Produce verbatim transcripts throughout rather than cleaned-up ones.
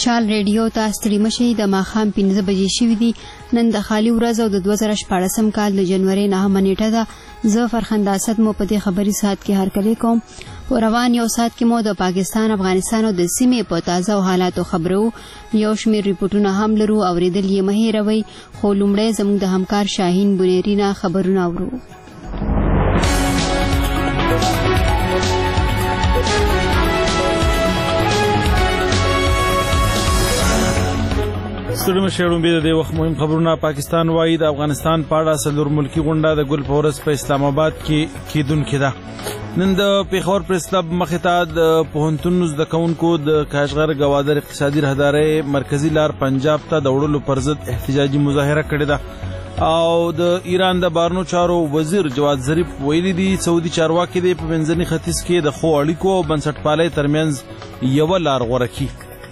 مشال ریډیو ته ستړي مشئ د ماښام پنځه بجې شوي دي. نن د خالي ورځ او د دوه زره شپاړسم کال د جنورۍ نهمه نیټه ده. زه فرخنده اسد مو په دې خبري ساعت کې هرکلی کوم. په روان یو ساعت کې مو د پاکستان، افغانستان او د سیمې په تازه او حالاتو خبرو. یو شمېر ریپورټونه هم لرو، اورېدل یې مه هېروئ. خو لومړی زموږ د همکار شاهین بنیري نه خبرونه اورو. ستړي مشئ وړاندې د دې وخت مهم خبرونه. پاکستان وایي د افغانستان په اړه څلور ملکي غونډه د ګل په ورځ په اسلام آباد کې کیدونکې ده. نن د پېښور پریس کلب مخې ته د پوهنتون زده کوونکو د کاشغر ګوادر اقتصادي راهدارۍ مرکزي لار پنجاب ته د وړلو پر ضد احتجاجي مظاهره کړې ده. او د ایران د بهرنیو چارو وزیر جواد ظریف ویلي دي سعودي چارواکي دې په منځني ختیځ کې د ښو اړیکو او بنسټپالۍ ترمنځ یوه لار غوره کړي.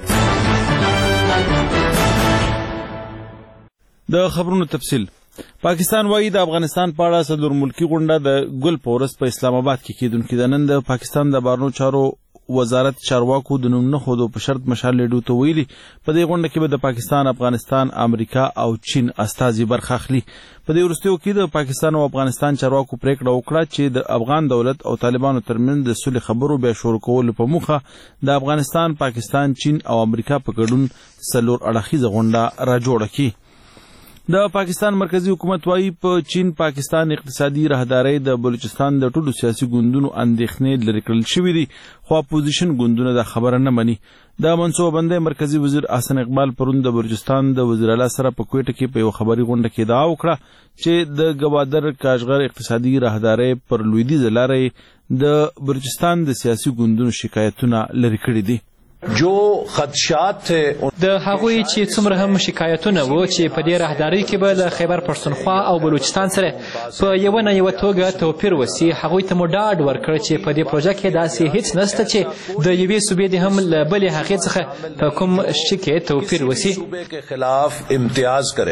د خبرونو تفصیل. پاکستان وایي د افغانستان په اړه څلور ملکي غونډه د ګل په ورځ په اسلام آباد کې کیدونکې ده. نن د پاکستان د بهرنیو چارو وزارت چارواکو د نوم نه ښودو په شرط مشال ریډیو ته ویلي په دې غونډه کې به د پاکستان، افغانستان، امریکا او چین استازي برخه اخلي. په دې وروستیو کې د پاکستان او افغانستان چارواکو پریکړه وکړه چې د افغان دولت او طالبانو ترمنځ د سولې خبرو بیا شروع کولو په موخه د افغانستان، پاکستان، چین او امریکا په ګډون څلور اړخیزه غونډه راجوړه کړي. د پاکستان مرکزی حکومت وایي په چین پاکستان اقتصادي راهدارۍ د بلوچستان د ټولو سیاسي ګوندونو اندېښنې لرې کړل شوي دي، خو اپوزیشن ګوندونه دا خبره نه مني. د منصوبه بندۍ مرکزي وزیر احسن اقبال پرون د بلوچستان د وزیر اعلی سره په کوټه کې په یو خبري غونډه کې ادعا وکړه چې د ګوادر کاشغر اقتصادي راهدارۍ پر لویدیځه لارې د بلوچستان د سیاسي ګوندونو شکایتونه لرې کړي دي. جو خدشات थे د هغوی چې څومره هم شکایتونه وو چې په دې راهدارۍ کې به له خیبر پښتونخوا او بلوچستان سره په یوه نه یوه توګه توپیر وسي، هغوی ته مو ډاډ ورکړ چې په دې پروژه کې داسې هیڅ نشته چې د یوې صوبې دې هم له بلې هغې څخه په کوم شي کې توپیر وسي. خلاف امتیاز کرے.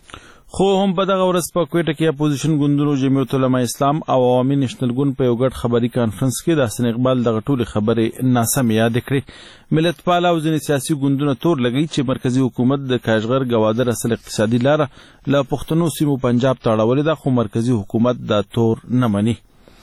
خو هم په دغه ورځ په کوټه کې اپوزیشن ګوندونو جمعیت علما اسلام او عوامي نېشنل ګوند په یو ګډ خبري کانفرنس کې د حسن اقبال دغه ټولې خبرې ناسمې یادې کړې. ملت پاله او ځینې سیاسي ګوندونه تور لګوي چې مرکزي حکومت د کاشغر ګوادر اصل اقتصادي لاره له پښتنو سیمو پنجاب ته اړولې ده، خو مرکزي حکومت دا تور نه مني.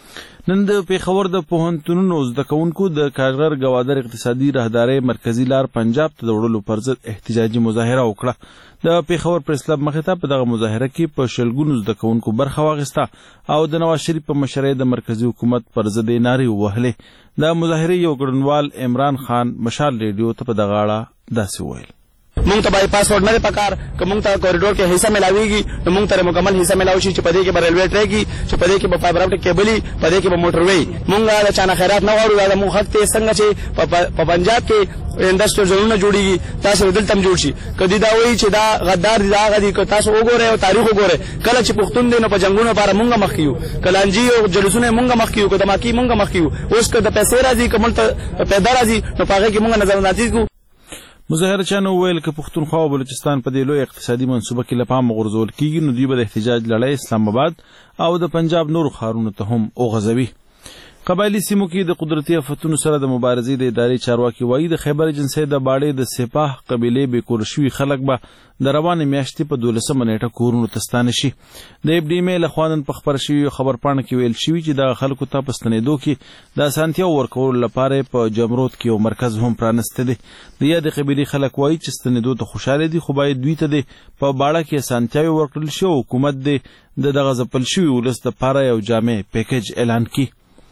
نن د پېښور د پوهنتونونو زده کوونکو د کاشغر ګوادر اقتصادي راهدارۍ مرکزي لار پنجاب ته د وړلو پر ضد احتجاجي مظاهره وکړه. د پېښور پریس کلب مخې ته په دغه مظاهره کې په شلګونو زده کوونکو برخه واخیسته او د نواز شریف په مشرۍ د مرکزي حکومت پر ضد یې نارې ووهلې. د مظاهرې یو ګډونوال عمران خان مشال ریډیو ته په دغه اړه داسې وویل: مونږ ته باید پاسورډ نه پکار که مونږ ته کوریډور کې حصہ ملاويږي نو مونږ ته مکمل حصہ ملاوي شي چې په دې کې به ریلوے ټریک وي، چې په دې کې به فایبر اپټیک کیبل وي، په دې کې به موټر وي. مونږ د چانه خیرات نه غواړو، دا مونږ حق ته څنګه چې په پنجاب کې انډستریل زونونه جوړیږي تاسو دلته هم جوړ شي. کدی دا وایي چې دا غدار دي، دا غدي که تاسو وګورئ او تاریخ وګورئ، کله چې پښتون دي نو په جنگونو لپاره مونږ مخ کیو، کلانجی او جلوسونه مونږ مخ کیو، که دماکي مونږ مخ کیو. اوس که د پیسې راځي که ملته پیدا راځي نو په هغه کې مونږ نظر اندازي کوو. مظاهره چانه وویل که پښتونخوا او بلوچستان په دې لوی اقتصادي منصوبه کې له پامه غورځول کېږي نو دوی به د احتجاج لړۍ اسلام آباد او د پنجاب نورو ښارونو ته هم وغځوي. قبایلي سیمو کې د قدرتي آفتونو سره د مبارزې د ادارې چارواکي وایي د خیبر ایجنسۍ د باړې د سپاه قبیلې بېکوره شوي خلک به د روانې میاشتې په دولسمه نیټه کورونو ته ستانه شي. د اف ډي ایم ای لخوا نن په خپره شوي خبرپاڼه کې ویل شوي چې دغه خلکو ته په ستنېدو کې د اسانتیاو ورکولو لپاره په جمرود کې یو مرکز هم پرانستی دی. د یادې قبیلې خلک وایي چې ستنېدو ته خوشحاله دي، خو باید دوی ته د په باړه کې اسانتیاوې ورکړل شي او حکومت د دغه ځپل شوي ولس دپاره یو جامع پیکج اعلان کړي.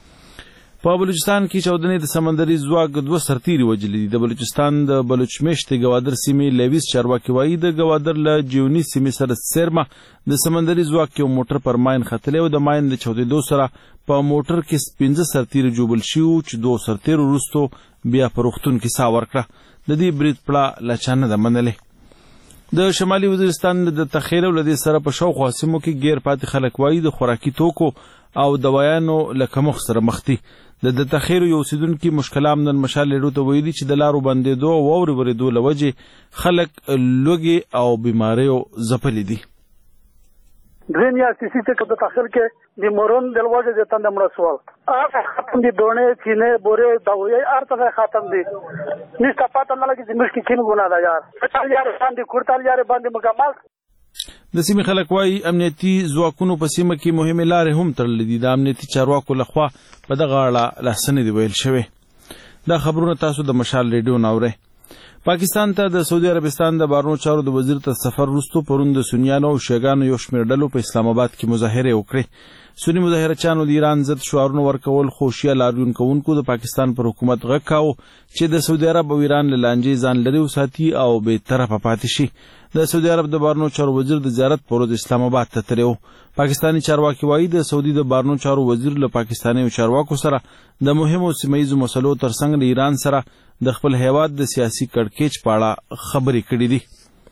په بلوچستان کې چاودنې د سمندري ځواک دوه سرتیري وژلي دي. د بلوچستان د بلوچ میشتې ګوادر سیمې لیویس چارواکي وایي د ګوادر له جیوني سیمې سره څیرمه د سمندري ځواک یو موټر پر ماین ختلی او د ماین د چاودېدو سره په موټر کې پنځه سرتیري جوبل شوي وو چې دوو سرتیرو وروستو بیا په روغتون کې ساه ورکړه. د دې برید پړه له چا نه ده منلې. د شمالي وزیرستان د تخیل او له دې سره په شاوخوا سیمو کې غیر پاتې خلک وایي د خوراکي توکو او دوايانو له کمښت سره مخ دي. د د تخیل یو اوسیدونکي مشکلام نن مشال ریډیو ته ویلي چې د لارو بندېدو او واورې ورېدو له وجې خلک لوږې او بیماریو ځپلي دي. دویم یا سیسی چې د تخیل کې د مورون دلواجه د تند مړ سوال هغه ختم دي دونه چینه بوره دا وی ارته ختم دي نشته پاتہ نه لګي چې مشکې کین ګنا دا یار پټال یار باندې کورتال یار باندې مکمل د سیمې خلک وايي امنیتي ځواکونو په سیمه کې مهمه لارې هم تړلې دي. د امنیتي چارواکو لخوا په دغه اړه لاسنې دی ویل شوی. دا خبرونه تاسو د مشال ریډیو ناوړئ. پاکستان ته د سعودي عربستان د بهرنیو چارو د وزیر ته سفر وروسته پرون د سنیانو او شیعاګانو یو شمېر ډلو په اسلام آباد کې مظاهرې وکړې. سني مظاهرچیانو د ایران ضد شعارونه ورکول، خو شیعه لاریون کوونکو د پاکستان پر حکومت غږ کاوه چې د سعودي عرب او ایران له لانجې ځان لرې وساتي او بې طرفه پاتې شي. د سعودي عرب د بهرنیو چارو وزیر د زیارت پر ورځ اسلام آباد ته تللی و. پاکستاني چارواکي وایي د سعودي د بهرنیو چارو وزیر له پاکستاني چارواکو سره د مهمو سیمهییزو مسلو ترڅنګ د ایران سره د خپل هیواد د سیاسي کړکېچ په اړه خبرې کړې دي.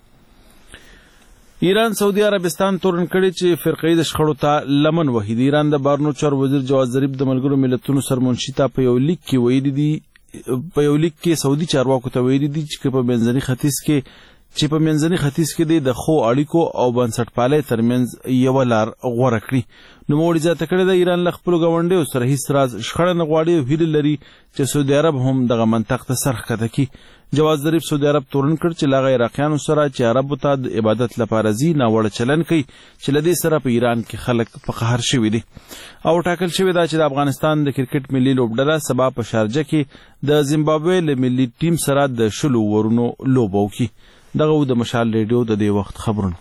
ایران سعودي عربستان تورن کړي چې فرقې د شخړو ته لمن وهي. د ایران د بهرنیو چارو وزیر جواد ظریف د ملګرو ملتونو سرمنشي ته په یو لیک کې ویلي دي په یو لیک کې سعودي چارواکو ته ویلي دي چې په منځني ختیځ کې چې په منځني ختیځ کې د ښو اړیکو او بنسټپالۍ ترمنځ یوه لار غوره کړي. نوموړي زیاته کړې ده ایران له خپلو ګاونډیو سره هیڅ راز شخړه نه غواړي او هیله لري چې سعودي عرب هم دغه منطق ته سر ښکته کړي. جواز ظریف سعودي عرب تورن کړ چې له هغه عراقیانو سره چې عربو ته د عبادت لپاره ځي ناوړه چلن کوي چې له دې سره په ایران کې خلک په قهر شوي دي. او ټاکل شوې ده چې د افغانستان د کرکټ ملي لوبډله سبا په شارجه کې د زیمبابوې له ملي ټیم سره د شلو ورونو لوبه وکړي. دغه و د مشال ریډیو د دې وخت خبرونه.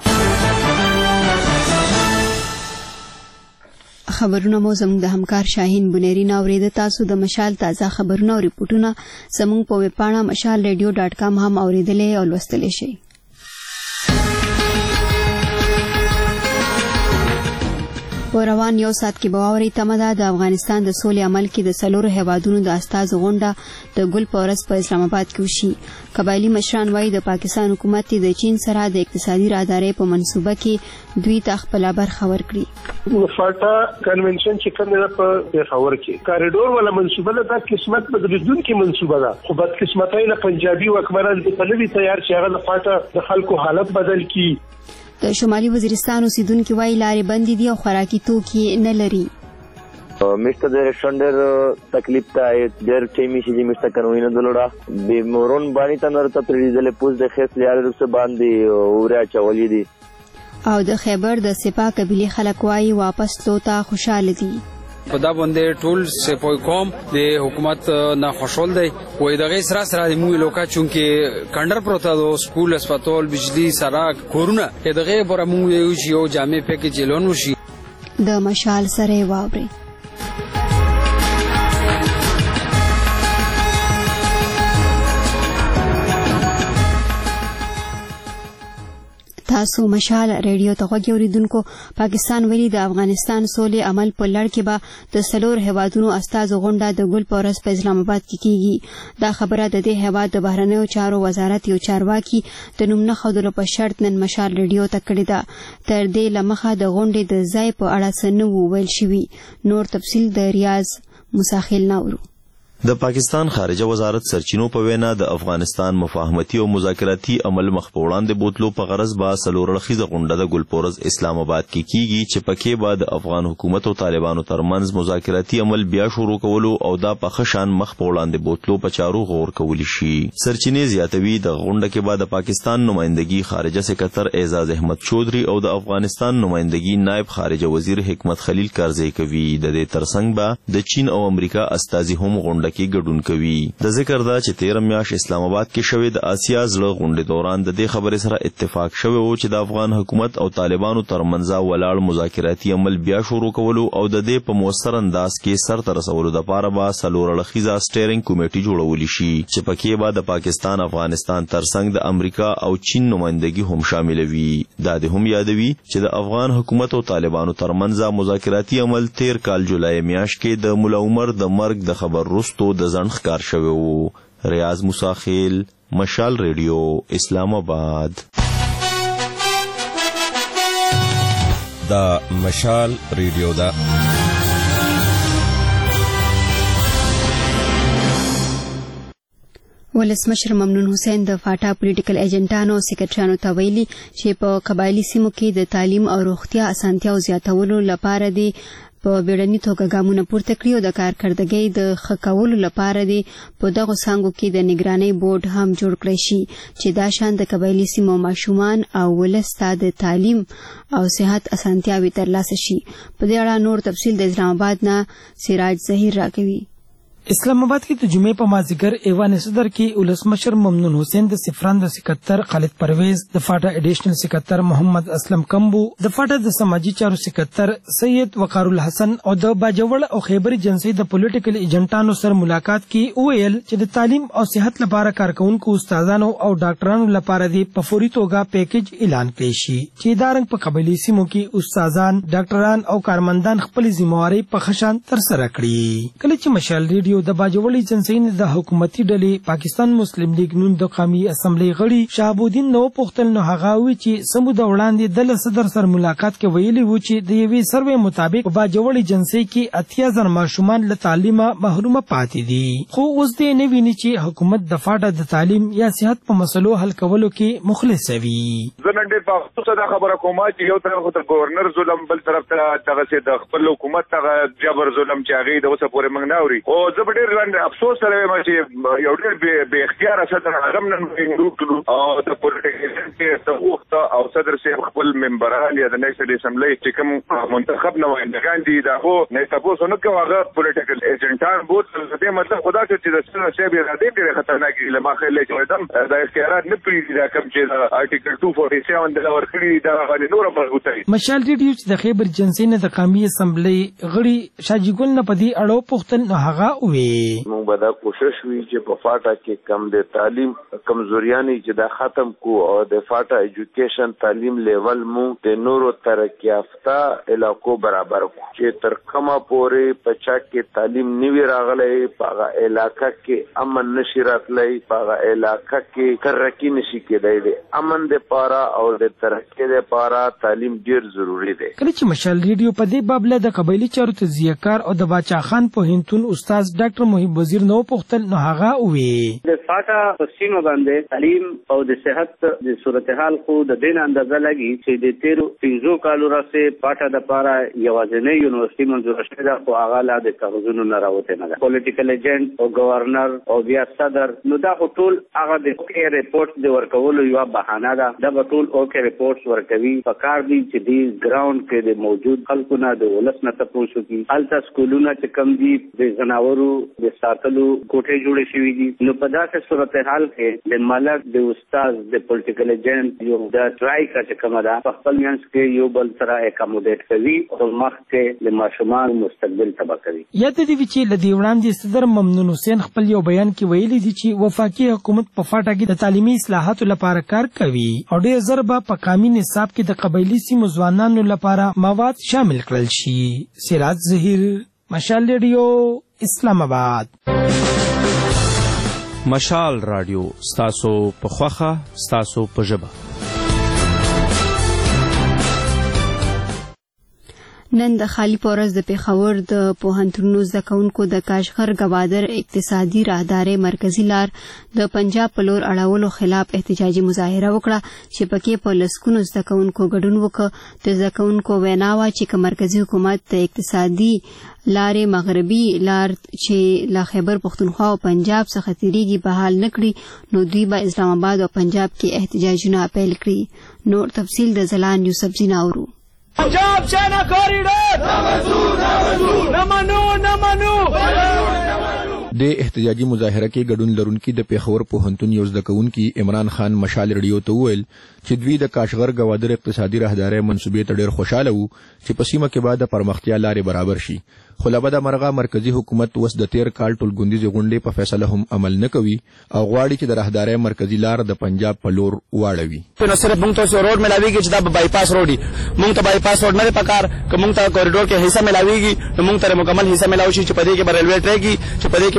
خبرونه مو زموږ د همکار شاهین بنيري ناوریده. تاسو د مشال تازه خبرونه او ریپورتونه زموږ په ویب پاڼه مشال ریډیو ډاټ کام هم اوریدلی او لوستلی شئ. په روان یو ساعت کې به واورئ تمه ده د افغانستان د سولې عمل کې د څلورو هیوادونو د استازو غونډه د ګل په ورځ په اسلام آباد کې وشي. قبایلي مشران وایي د پاکستان حکومت د چین سره د اقتصادي راهدارۍ په منصوبه کې دوی ته خپله برخه ورکړي. فاټا کنونشن چې کوم ده په پېښور کې کاریډور ولا منصوبه ده، دا قسمت بدلیدونکې منصوبه ده، خو بدقسمتۍ له پنجابي واکمنان په نوي تیار چې هغه د فاټا د خلکو حالت بدل کړي. د شمالي وزیرستان اوسیدونکي وایي لارې بندې دي او خوراکي توکي نه لري. میشته د ریسټورانټ تکلیف ته ډېر ټایمي شي چې میشته کنوینه دلوړه به مورون باندې تنور ته پریزلې پوز د خېس لیار رسو باندې اوریا چولې دي. او د خیبر د سپا قبیلې خلک وایي واپس تلو ته خوشاله دي. په دا باندې ټول سپوی قوم د حکومت نه خوشحال دی. وای دغه سره سره د موږ لوکا چونکه کندر پروت د سکول هسپتال بجلی سړک کورونه دغه بر موږ یو یو جامع پیکج لون وشي. د مشال سره واوري. تاسو مشال ریډیو ته غوږ اوریدونکو. پاکستان ویلي د افغانستان سولې عمل په لړ کې به د څلور هیوادونو استازو غونډه د ګل په ورځ په اسلام آباد کې کیږي. دا خبره د دې هیواد د بهرنیو چارو وزارت یو چارواکي د نوم نه ښودلو په شرط نن مشال ریډیو ته کړې ده. تر دې له مخه د غونډې د ځای په اړه څه نه وو ویل شوي. نور تفصیل د ریاض مساخیل ناورو. د پاکستان خارجه وزارت سرچینو په وینا د افغانستان مفاهمتي او مذاکراتي عمل مخ په وړاندې بوتلو په غرض با څلورړخیزه غونډه د ګلپورز اسلام آباد کې کیږي چې پکې به د افغان حکومت او طالبانو ترمنځ مذاکراتي عمل بیا شروع کولو او دا په خشان مخ په وړاندې بوتلو په چارو غور کولی شي. سرچینې زیاتوي د غونډه کې به د پاکستان نمائندګي خارجه سکرټر اعزاز احمد چودري او د افغانستان نمائندګي نائب خارجه وزیر حکمت خلیل کارزی کوي. د دې ترڅنګ به د چین او امریکا استازي هم غونډه کې ګډون کوي. د ذکر دا چې تیر میاشت اسلام آباد کې شوې د آسیا زړه غونډې دوران د دې خبرې سره اتفاق شوی و چې د افغان حکومت او طالبانو ترمنځ ولاړ مذاکراتي عمل بیا شروع کولو او د دې په موثر انداز کې سرته رسولو لپاره به څلورړخیزه سټیرینګ کمیټي جوړولی شي چې پکې به د پاکستان افغانستان ترڅنګ د امریکا او چین نمائندګي هم شامل وي. دا د هم یادوي چې د افغان حکومت او طالبانو ترمنځ مذاکراتي عمل تیر کال جولای میاشت کې د مولا عمر د مرګ د خبر وروسته د ځنډ ښکار شوی و. ریاض مساخیل، مشال ریډیو، اسلام آباد. دا مشال ریډیو دا ولسمشر ممنون حسین د فاټا پولیټیکل ایجنټانو او سیکریټریانو ته ویلي چې په قبایلي سیمو کې د تعلیم او روغتیا اسانتیاو زیاتولو لپاره دی په بیړني توګه ګامونه پورته کړي او د کارکردګۍ د ښه کولو لپاره دی په دغو څانګو کې د نګرانۍ بورډ هم جوړ کړی شي چې دا شان د قبایلي سیمو ماشومان او ولس ته د تعلیم او صحت اسانتیاوې ترلاسه شي. په دې اړه نور تفصیل د اسلام آباد نه سراج ظهیر راکوي. اسلام آباد کې د جمعې په مازیګر ایوان صدر کې ولسمشر ممنون حسین د سفران د سکتر خالد پرویز، د فاټا ایډیشنل سکتر محمد اسلم کمبو، د فاټا د سماجی چارو سکتر سید وقار الحسن او د باجوړ او خیبر ایجنسی د پولیټیکل ایجنټانو سره ملاقات کې ویل چې د تعلیم او صحت لپاره کارکونکو استادانو او ډاکټرانو لپاره د په فوري توګه پیکیج اعلان کړي شي چې دا رنګ په قبایلي سیمو کې استادان، ډاکټران او کارمندان خپل ذمہواری په خشان تر سره کړي. کله چې مشال ریډیو د باجوړ ایجنسی د حکومتي ډلې پاکستان مسلم لیگ نون د قومي اسمبلی غړي شهاب الدین نو پختل نو هغه وی چې سمود وړاندې د صدر سره ملاقات کې ویلي و چې د یوې سروې مطابق باجوړ ایجنسی کې اتیا زره ماشومان له تعلیمه محروم پاتې دي، خو اوس دې نه ویني چې حکومت د فاټا د تعلیم یا صحت په مسلو حل کولو کې مخلص وي. زنن ډېر په خصوصا د خبره کوم چې یو طرف ته گورنر ظلم، بل طرف ته دغه چې د خپل حکومت ته جبر ظلم چې هغه د اوسه پورې منګ نه اوري. او زه ډېر افسوس سره ما چې یو ډېر بې اختیار صدر اعظم نن وینګو او د پولیټیکل کې توخت او صدر سي خپل ممبران یا د نیکسټ اسمبلی چې کوم منتخب نمائندگان دي دا خو نه تاسو نو کوي هغه پولیټیکل ایجنټان بوت دې مطلب خدا چې د سره شی به را دي ډېر خطرناک لمه خلې چې دم د اختیارات نه پریږي دا کوم چې آرټیکل دوه سو سیاسی د ورکړي دا غوړي نور مرغوتای. مشال ریډیو چې د خیبر ایجنسی نه د قومي اسمبلی غړي شاجګل نه پدی اړو پختل نو هغه وی مونږ به دا کوشش وی چې په فاټا کې کم د تعلیم کمزوریانی چې دا ختم کو او د فاټا ایجوکیشن تعلیم لیول مونږ د نورو ترقی یافته علاقو برابر کو چې تر کومه پورې پچا کې تعلیم نیوی راغلی پاغه علاقہ کې امن نشی راتلی پاغه علاقہ کې ترقی نشي کېدای دی. امن د پاره او د ترقی د پاره تعلیم ډیر ضروری دی. کله چې مشال ریډیو په دې باب له د قبایلی چارو تجزیه کار او د باچا خان په هنتون استاد ډاکټر محب وزیر نو پختل نو هغه وی د فاټا په سیمه باندې تعلیم او د صحت د صورتحال خو د دین اندازه لګي چې د تیرو پنځو کالو راځي فاټا د پاره یوازینۍ یونیورسيټي منځور شوه دا خو هغه لا د کاغذونو نه راوته نه ده. پولیټیکل ایجنټ او گورنر او بیا صدر نو دا ټول هغه د اوکې ریپورت د ورکولو یو بهانه ده. دا ټول اوکې ریپورت ورکوي په کار دي چې دی ګراوند کې د موجود خلکو نه د ولس نه تاسو کې التا سکولونه چې کم دي د زناورو د ساتلو کوټې جوړې شوې دي. نو په داسې صورتحال کې د ملک د استاد د پولیټیکل ایجنټ یو د ټرای کچ کومه ده په خپل منځ کې یو بل سره اکاموډیټ کوي او مخ کې د ماشومان مستقبل تبا کوي. یاد دې چې لدی وړاندې صدر ممنون حسین خپل یو بیان کې ویلي دي چې وفاقي حکومت په فاټا کې د تعلیمي اصلاحاتو لپاره کار کوي او ډېر ضربه په قانوني نصاب کې د قبایلی سیمو ځوانانو لپاره مواد شامل کړل شي. سراج ظهیر، مشال ریډیو، اسلام آباد. مشال رادیو ستاسو په خوخه ستاسو په ژبه. نن د خالی پورز د پیښور د پوهنتونونو زده کوونکو د کاشغر گوادر اقتصادي راهدارۍ مرکزی لار د پنجاب په لور اړولو خلاف احتجاجي مظاهره وکړه چې پکې په لسکونو زده کوونکو ګډون وکړ. د زده کوونکو وینا وه چې که مرکزي حکومت د اقتصادي لارې مغربي لار چې له خیبر پښتونخوا او پنجاب څخه تیریږي بحال نه کړي نو دوی به اسلام آباد او پنجاب کې احتجاجونه پیل کړي. نور تفصیل د زلان یوسف زینا اورو. پنجاب چینا کوریډور نمنو نمنو د احتجاجي مظاهره کې ګډون لرونکي د پیښور پوهنتون یو زده کوونکي عمران خان مشال ریډیو ته وویل چې دوی د کاشغر گوادر اقتصادي راهدارۍ منصوبې ته ډېر خوشاله وو چې په سیمه کې به د پرمختیا لارې برابر شي، خو له بده مرغه مرکزي حکومت اوس د تیر کال ټولګوندیزې غونډې په فیصله هم عمل نه کوي او غواړي چې د راهدارۍ مرکزي لار د پنجاب په لور واړوي. نو صرف موږ ته روډ ملاویږي چې دا بای پاس روډ دی، موږ ته بای پاس روډ نه پکار که موږ ته کوریډور کې حصہ ملاویږي نو موږ ته مکمل حصہ ملاوي شي چې په دې کې ریلوی ټریک چې په دې کې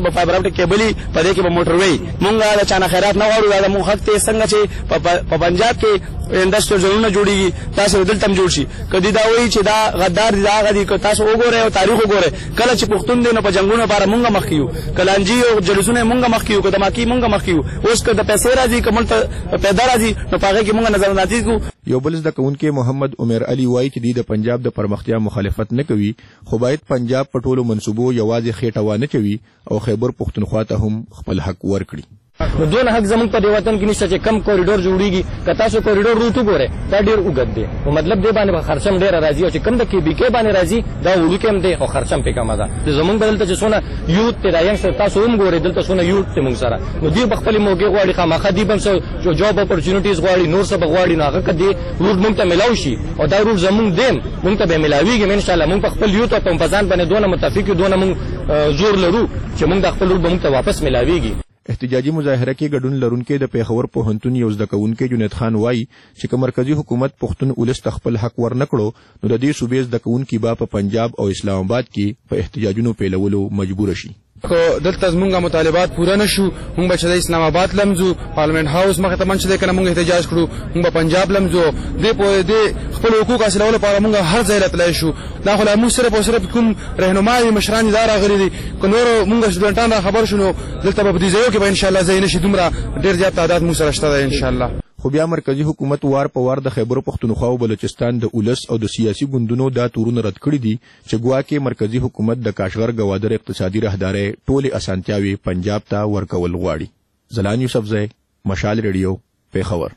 به فایبر اپټیک کیبل په دې کې به موټر وی مونږه د چانه خیرات نه غواړو دا مونږ حق ته څنګه چې په پنجاب کې انډستریل زونونه جوړیږي تاسو دلته هم جوړ شي کدی دا وایي چې دا غدار دي دا غدي که تاسو وګورئ او تاریخ وګورئ کله چې پښتون دي نو په جنگونو لپاره مونږه مخ کیو کلانجی او جلوسونه مونږه مخ کیو کله ماکی مونږه مخ کیو اوس که د پیسې راځي کومل ته پیدا راځي نو پاګه کې مونږه نظر اندازي کو یو بل زده کوونکي محمد عمر علي وایي چې د پنجاب د پرمختیا مخالفت نه کوي خو باید پنجاب په ټولو منصوبو یوازې خېټه وانه چوي او خیبر پښتونخوا ته هم خپل حق ورکړي نو دون حق زموږ په دې وطن کې نشته چې کم کوریډور جوړیږي که تاسو کوریډور روټ وګورئ دا ډېر اوږد دی نو مطلب دې باندې به خرچه هم ډېره راځي او چې کم د کې بي کې باندې راځي دا وړوکی هم دی او خرچه هم پې کمه ده زموږ به دلته چې څونه یوت دی دا ینګ تاسو هم ګورئ دلته څونه یوت دی موږ سره نو دوی به خپلې موقع غواړي خامخا دوی به هم څه جاب اپرچونیټیز غواړي نور څه به غواړي نو هغه که دې روټ موږ ته میلاو شي او دا روټ زموږ دی موږ ته به میلاویږي انشاءالله موږ په خپل یوت او په ځان باندې دونه متفق یو دونه موږ زور لرو چې موږ د خپل روټ به موږ ته واپس میلاویږي احتجاجي مظاهره کې ګډون لرونکي د پیښور پوهنتون یو زده کوونکی جنید خان وایي چې که مرکزی حکومت پښتون ولس ته خپل حق ورنکړو نو د دې صوبې زده کوونکي به په پنجاب او اسلام آباد کې په احتجاجونو پیلولو مجبور شي که دلته زمونږ مطالبات پوره نشو مونږ به چې د اسلام آباد لمزو پارلمنت هاوس مخې ته من چې دی که نه مونږ احتجاج کړو مونږ به پنجاب لمزو دې په دې خپل حقوق حاصلولو لپاره مونږ هر ځای له تللی شو دا خو لا مونږ صرف او صرف کوم رهنما دي مشران دا راغلي دي که نور مونږ سټوډنټان را خبر شو نو دلته به په دې ځایو کې به انشاءالله ځای نه شي دومره ډېر زیات تعداد مونږ سره شته دی انشاءالله خو بیا مرکزی حکومت وار په وار د خیبر پښتونخوا او بلوچستان د ولس او د سیاسي ګوندونو دا تورونه رد کړي دي چې ګواکې مرکزی حکومت د کاشغر ګوادر اقتصادي راهدارۍ ټولې اسانتیاوې پنجاب ته ورکول غواړي زلان یوسفزی مشال ریډیو پیښور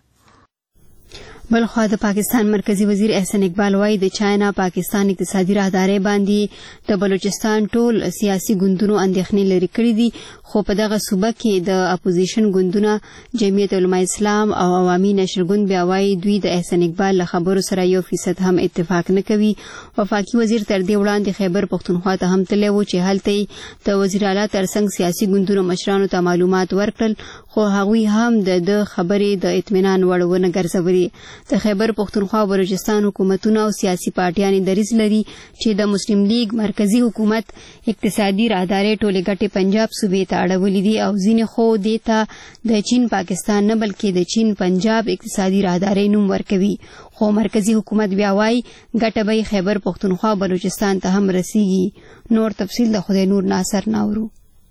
بلخوا د پاکستان مرکزی وزیر احسن اقبال وایي د چاینا پاکستان اقتصادي راهدارۍ باندې د بلوچستان ټول سیاسي ګوندونو اندېښنې لرې کړي دي خو په دغه صوبه کې د اپوزیشن ګوندونه جمعیت علماء اسلام او عوامي نشر ګوند بیا وایي دوی د احسن اقبال له خبرو سره یو فیصد هم اتفاق نه کوي وفاقي وزیر تر دې وړاندې خیبر پښتونخوا ته هم تللی و چې هلته یې د وزیر اعلی ترڅنګ سیاسي ګوندونو مشرانو ته معلومات ورکړل خو هغوی هم د ده خبرې د اطمینان وړ ونه ګرځولې د خیبر پښتونخوا او بلوچستان حکومتونه او سیاسي پارټیانې دریځ لري چې د مسلم لیگ مرکزی حکومت اقتصادي راهدارۍ ټولې ګټې پنجاب صوبې ته اړولې دي او ځینې خو دې ته د چین پاکستان نه بلکې د چین پنجاب اقتصادي راهدارۍ نوم ورکوي خو مرکزی حکومت بیا وایي ګټه به خیبر پښتونخوا او بلوچستان ته هم رسیږي نور تفصیل د خدای نور ناصر ناورو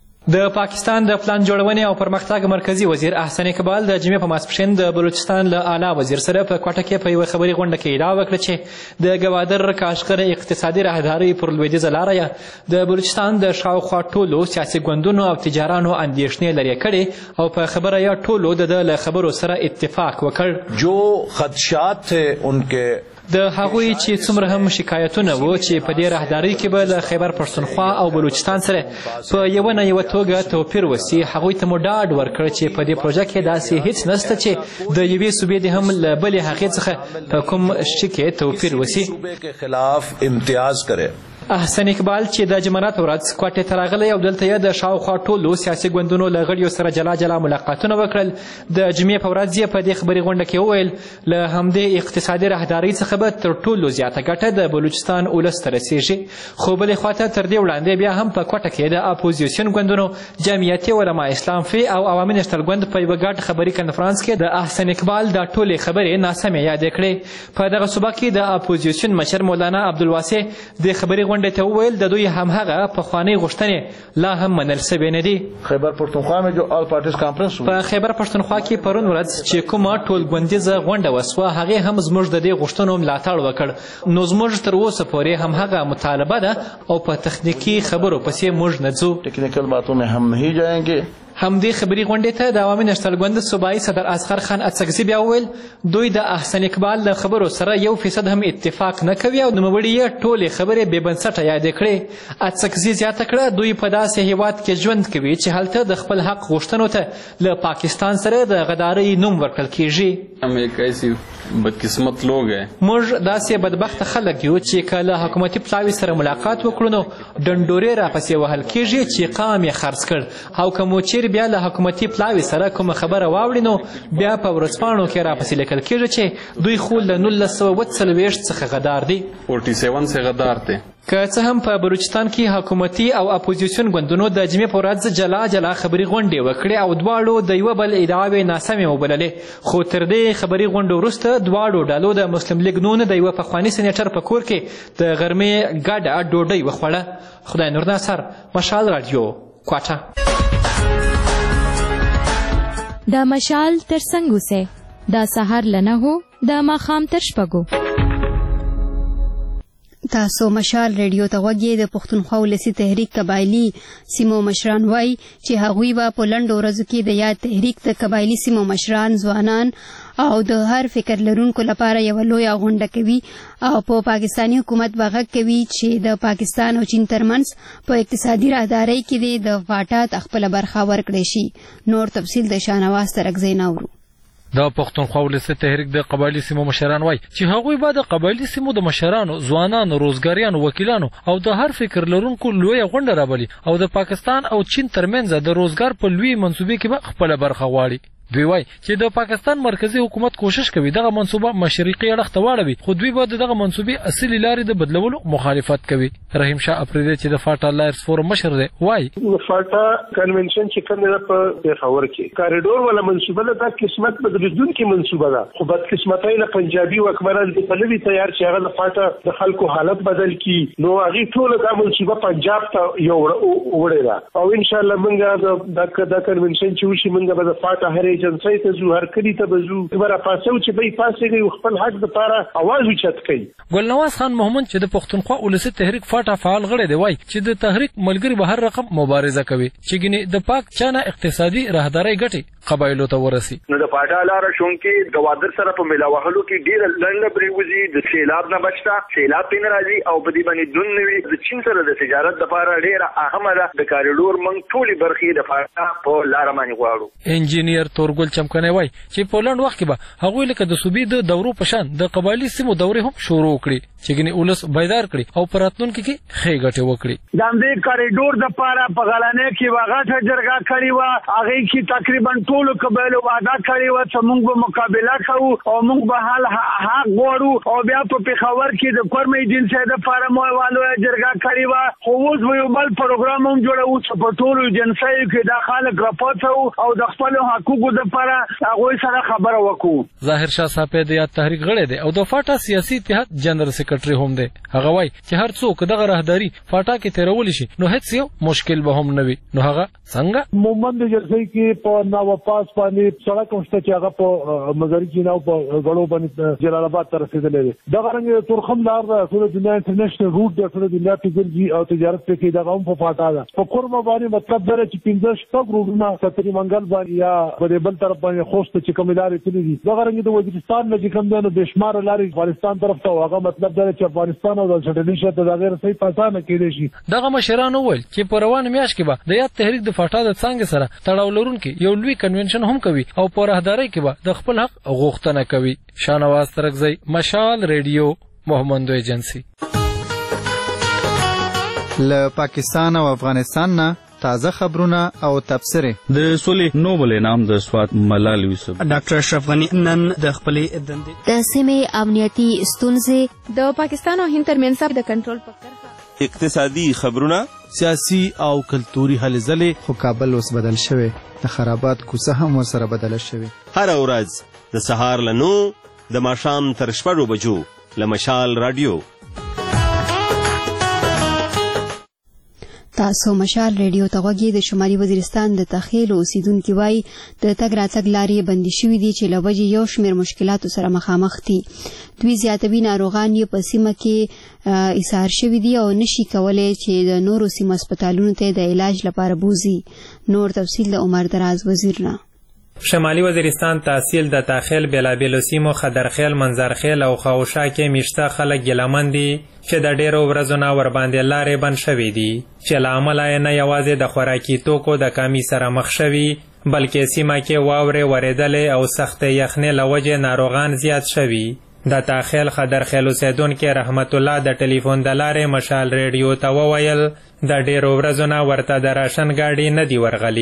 د پاکستان د پلان جوړونې او پرمختګ مرکزی وزیر احسن اقبال د جمعې په ماسپښین د بلوچستان له اعلی وزیر سره په کوټه کې په یوه خبري غونډه کې ادعا وکړه چې د ګوادر کاشغر اقتصادي راهدارۍ پر لویدیځه لاره یې د بلوچستان د شاوخوا ټولو سیاسي ګوندونو او تجارانو اندېښنې لرې کړې او په خبره یې ټولو د ده له خبرو سره اتفاق وکړ جو خدشات تھے ان کے د هغوی چې څومره هم شکایتونه وو چې په دې راهدارۍ کې به له خیبر پښتونخوا او بلوچستان سره په یوه نه یوه توګه توپیر وسي هغوی ته مو ډاډ ورکړ چې په دې پروژه کې داسې هیڅ نشته چې د یوې صوبې دې هم له بلې هغې څخه په کوم شي کې توپیر وسي صوبے کے خلاف امتیاز کرے احسن اقبال چې د جمعرات ورځ کوټې ته راغلی او دلته یې د شاوخوا ټولو سیاسي ګوندونو له غړیو سره جلا جلا ملاقاتونه وکړل د جمعې په ورځ یې په دې خبري غونډه کې وویل له همدې اقتصادي راهدارۍ څخه به تر ټولو زیاته ګټه د بلوچستان ولس ته رسیږي خو بلې خواته تر دې وړاندې بیا هم په کوټه کې د اپوزیسیون ګوندونو جمعیت علماء اسلام فی او عوامي نشتل ګوند په یوه ګډ خبري کنفرانس کې د احسن اقبال دا ټولې خبرې ناسمې یادې کړې په دغه صوبه کې د اپوزیسیون مشر مولانا عبدالواسع د خبري غونډې ته وویل د دوی همهغه پخوانۍ غوښتنې لا هم منل سوې نه دي خیبر پښتونخوا میں جو آل پارټیز کانفرنس په خیبر پښتونخوا کې پرون ورځ چې کومه ټولګوندیزه غونډه وسوه هغې هم زموږ د دې غوښتنو ملاتړ وکړ نو زموږ تر اوسه پورې همهغه مطالبه ده او په تخنیکي خبرو پسې موږ نه ځو ټیکنیکل باتوں میں ہم نہیں جائیں گے همدې خبري غونډې ته د عوامي نشتل ګوند صوبایي صدر اصغر خان اڅکزي بیا وویل دوی د احسن اقبال له خبرو سره یو فیصد هم اتفاق نه کوي او نوموړي یې ټولې خبرې بې بنسټه یادې کړې اڅکزي زیاته کړه دوی په داسې هیواد کې ژوند کوي چې هلته د خپل حق غوښتنو ته له پاکستان سره د غدارۍ نوم ورکړل کیږي हम एक ऐसी بدقسمت لوگ ہیں موږ داسې بدبخته خلک یو چې که له حکومتي پلاوي سره ملاقات وکړو نو ډنډورې راپسې وهل کیږي چې قام یې خرڅ کړ او که مو چیرې بیا له حکومتي پلاوي سره کومه خبره واوړي نو بیا په ورځپاڼو کې راپسې لیکل کیږي چې دوی خو له نولس سوه اوه څلوېښت څخه غدار دي فورټي سیون سے غدار ته که څه هم په بلوچستان کې حکومتي او اپوزیسیون ګوندونو د جمعې په ورځ جلا جلا خبري غونډې وکړې او دواړو د یوه بل ادعاوې ناسمې وبللې، خو تر دې خبري غونډو وروسته دواړو ډلو د مسلم لیګ نون د یوه پخواني سینیټر په کور کې د غرمې ګډه ډوډۍ وخوړه. خدای نور ناصر، مشال راډیو، کوټه. دا مشال تر څنګ اوسئ، دا سهار له نهو دا ماښام تر شپږو. تاسو مشال ریډیو ته غوږ یې. د پښتونخوا ولسي تحریک قبایلي سیمو مشران وایي چې هغوی به په لنډو ورځو کې د یاد تحریک د قبایلي سیمو مشران، ځوانان او د هر فکر لرونکو لپاره یوه لویه غونډه کوي او په پاکستاني حکومت به غږ کوي چې د پاکستان او چین ترمنځ په اقتصادي راهدارۍ کې د فاټا خپله برخه ورکړی شي. نور تفصیل د شاهنواز ترکزی ناورو. د پښتونخوا ولسي تحریک د قبایلي سیمو مشران وایي چې هغوی به د قبایلي سیمو د مشرانو، ځوانانو، روزګاریانو، وکیلانو او د هر فکر لرونکو لویه غونډه رابلي او د پاکستان او چین ترمنځ د روزګار په لوی منصوبې کې به خپله برخه غواړي. دوی وایي چې د پاکستان مرکزی حکومت کوشش کوي دغه منصوبه مشرقي اړخ ته واړوي، خو دوی به د دغه منصوبې اصلي لارې د بدلولو مخالفت کوي. رحیم شاه افریدی چې د فاټا لایرز فورم مشر دی وایي د فاټا کنونشن چې کوم دی په پېښور کې کاریډور ولا منصوبه ده، دا قسمت بدلېدونکې منصوبه ده، خو بدقسمتۍ له پنجابي واکمنان دې په نوي تیار چې هغه د فاټا د خلکو حالت بدل کړي، نو هغې ټوله دا منصوبه پنجاب ته یو وړې ده او انشاءالله موږ دا کنونشن چې وشي موږ به د فاټا هرې ایجنسۍ ته ځو، هر کلي ته به ځو، به راپاڅو چې به یې پاڅېږي او خپل حق دپاره اواز اوچت کوي. ګلنواز خان محمد چې د پښتونخوا ولسي تحریک فاټا فعال غړی دی وایي چې د تحریک ملګري به هر رقم مبارزه کوي چې ګینې د پاک چانه اقتصادي راهدارۍ ګټې قبایلو ته ورسي. نو د فاټا لاره شونکې ګوادر سره په میلا وهلو کې ډېره لنډه پرېوځي، د سیلاب نه بچته، سیلاب پې نه راځي او په دې باندې دون نه وي. د چین سره د تجارت دپاره ډېره اهمه ده. د کاریډور موږ ټولې برخې د فاټا په لاره باندې غواړو. انجینیر تورګل چمکنی وایي چې په لنډ وخت کې به هغوی لکه د صوبې د دورو په شان د قبایلي سیمو دورې هم شروع کړي چې ګینې ولس بیدار کړي او په راتلونکي کې ښې ګټې وکړي. د همدې کاریډور دپاره په غلنۍ کې به غټه جرګه کړې وه، هغې کې تقریبا ټولو قبایلو وعده کړې وه چې موږ به مقابله کوو او موږ به حل حق غواړو او بیا په پېښور کې د کورم ایجنسۍ دپاره مو یوه لویه جرګه کړې وه، خو اوس به یو بل پروګرام هم جوړوو چې په ټولو ایجنسیو کې دا خلک راپاڅوو او د خپلو حقوقو دپاره هغوی سره خبره وکړو. ظاهر شاه صاحب د یاد تحریک غړی دی او د فاټا سیاسي اتحاد جنرال سیکرټري هم دی. هغه وایي چې هر څوک دغه راهداري فاټا کې تېرولی شي نو هیڅ یو مشکل به هم نه وي. نو هغه څنګه مومند جرسۍ کې په ناوپاس باندې سړک هم شته چې هغه په مزاري چیناو په غړو باندې جلال آباد ته رسېدلی دی. دغه رنګ تورخم لار ده، ټوله دنیا انټرنیشنل روټ ده، ټوله دنیا پې ګرځي او تجارت پې کوي، دغه هم په فاټا ده. په کورمه باندې مطلب دا چې پنځه شپږ روډونه ستري منګل باندې یا په بل طرف باندې خوست چې کومې لارې تللي دي. دغه رنګ د وزیرستان نه چې کوم دی نو بې شماره لارې افغانستان طرف ته، هغه مطلب دا چې افغانستان او د سټلي شته د هغې رسۍ په اسانه کېدی شي. دغه مشران وویل چې په روانه میاشت کې به د یاد تحریک د فاټا د څانګې سره تړاو لرونکي یو لوی کنونشن هم کوي او په راهدارۍ کې به د خپل حق غوښتنه کوي. شاهنواز ترکزی، مشال ریډیو، محمندو ایجنسی. له پاکستان او افغانستان نه تازه خبرونه او تبصرې. د سولې نوبل انعام د سوات ملال یوسف. ډاکټر اشرف غنی نن د خپلې دندې د سیمې امنیتي ستونزې، د پاکستان او هند ترمنځ د کنټرول په کرښه، اقتصادي خبرونه، سیاسي او کلتوري هلې ځلې. خو کابل اوس بدل شوی، د خرابات کوڅه هم ورسره بدله شوې. هره ورځ د سهار له نو د ماښام تر شپږو بجو له مشال راډیو. تاسو مشال ریډیو ته غوږ یې. د شمالي وزیرستان د تخیل اوسیدونکي وایي د تګ راتګ لارې بندي شوي دي چې له وجې یو شمېر مشکلاتو سره مخامخ دي. دوی زیاتوي ناروغان یې په سیمه کې ایثار شوي دي او نشي کولی چې د نورو سیمو هسپتالونو ته د علاج لپاره بوزي. نور تفصیل د عمر دراز وزیر نه. شمالي وزیرستان تحصیل د تاخیل بیلابیلو سیمو خدرخیل، منظرخیل او خاوشا کې میشته خلک ګیلمن دي چې د ډیرو ورځو نه ورباندې لارې بند شوي دي چې له امله یې نه یوازې د خوراکي توکو د کمی سره مخ شوي بلکې سیمه کې واورې ورېدلې او سختې یخنۍ له وجې ناروغان زیات شوي. د تاخیل خدرخیل اوسیدونکي رحمت الله د ټلیفون د لارې مشال ریډیو ته وویل د ډیرو ورځو نه ورته د راشن ګاډي نه دي ورغلي،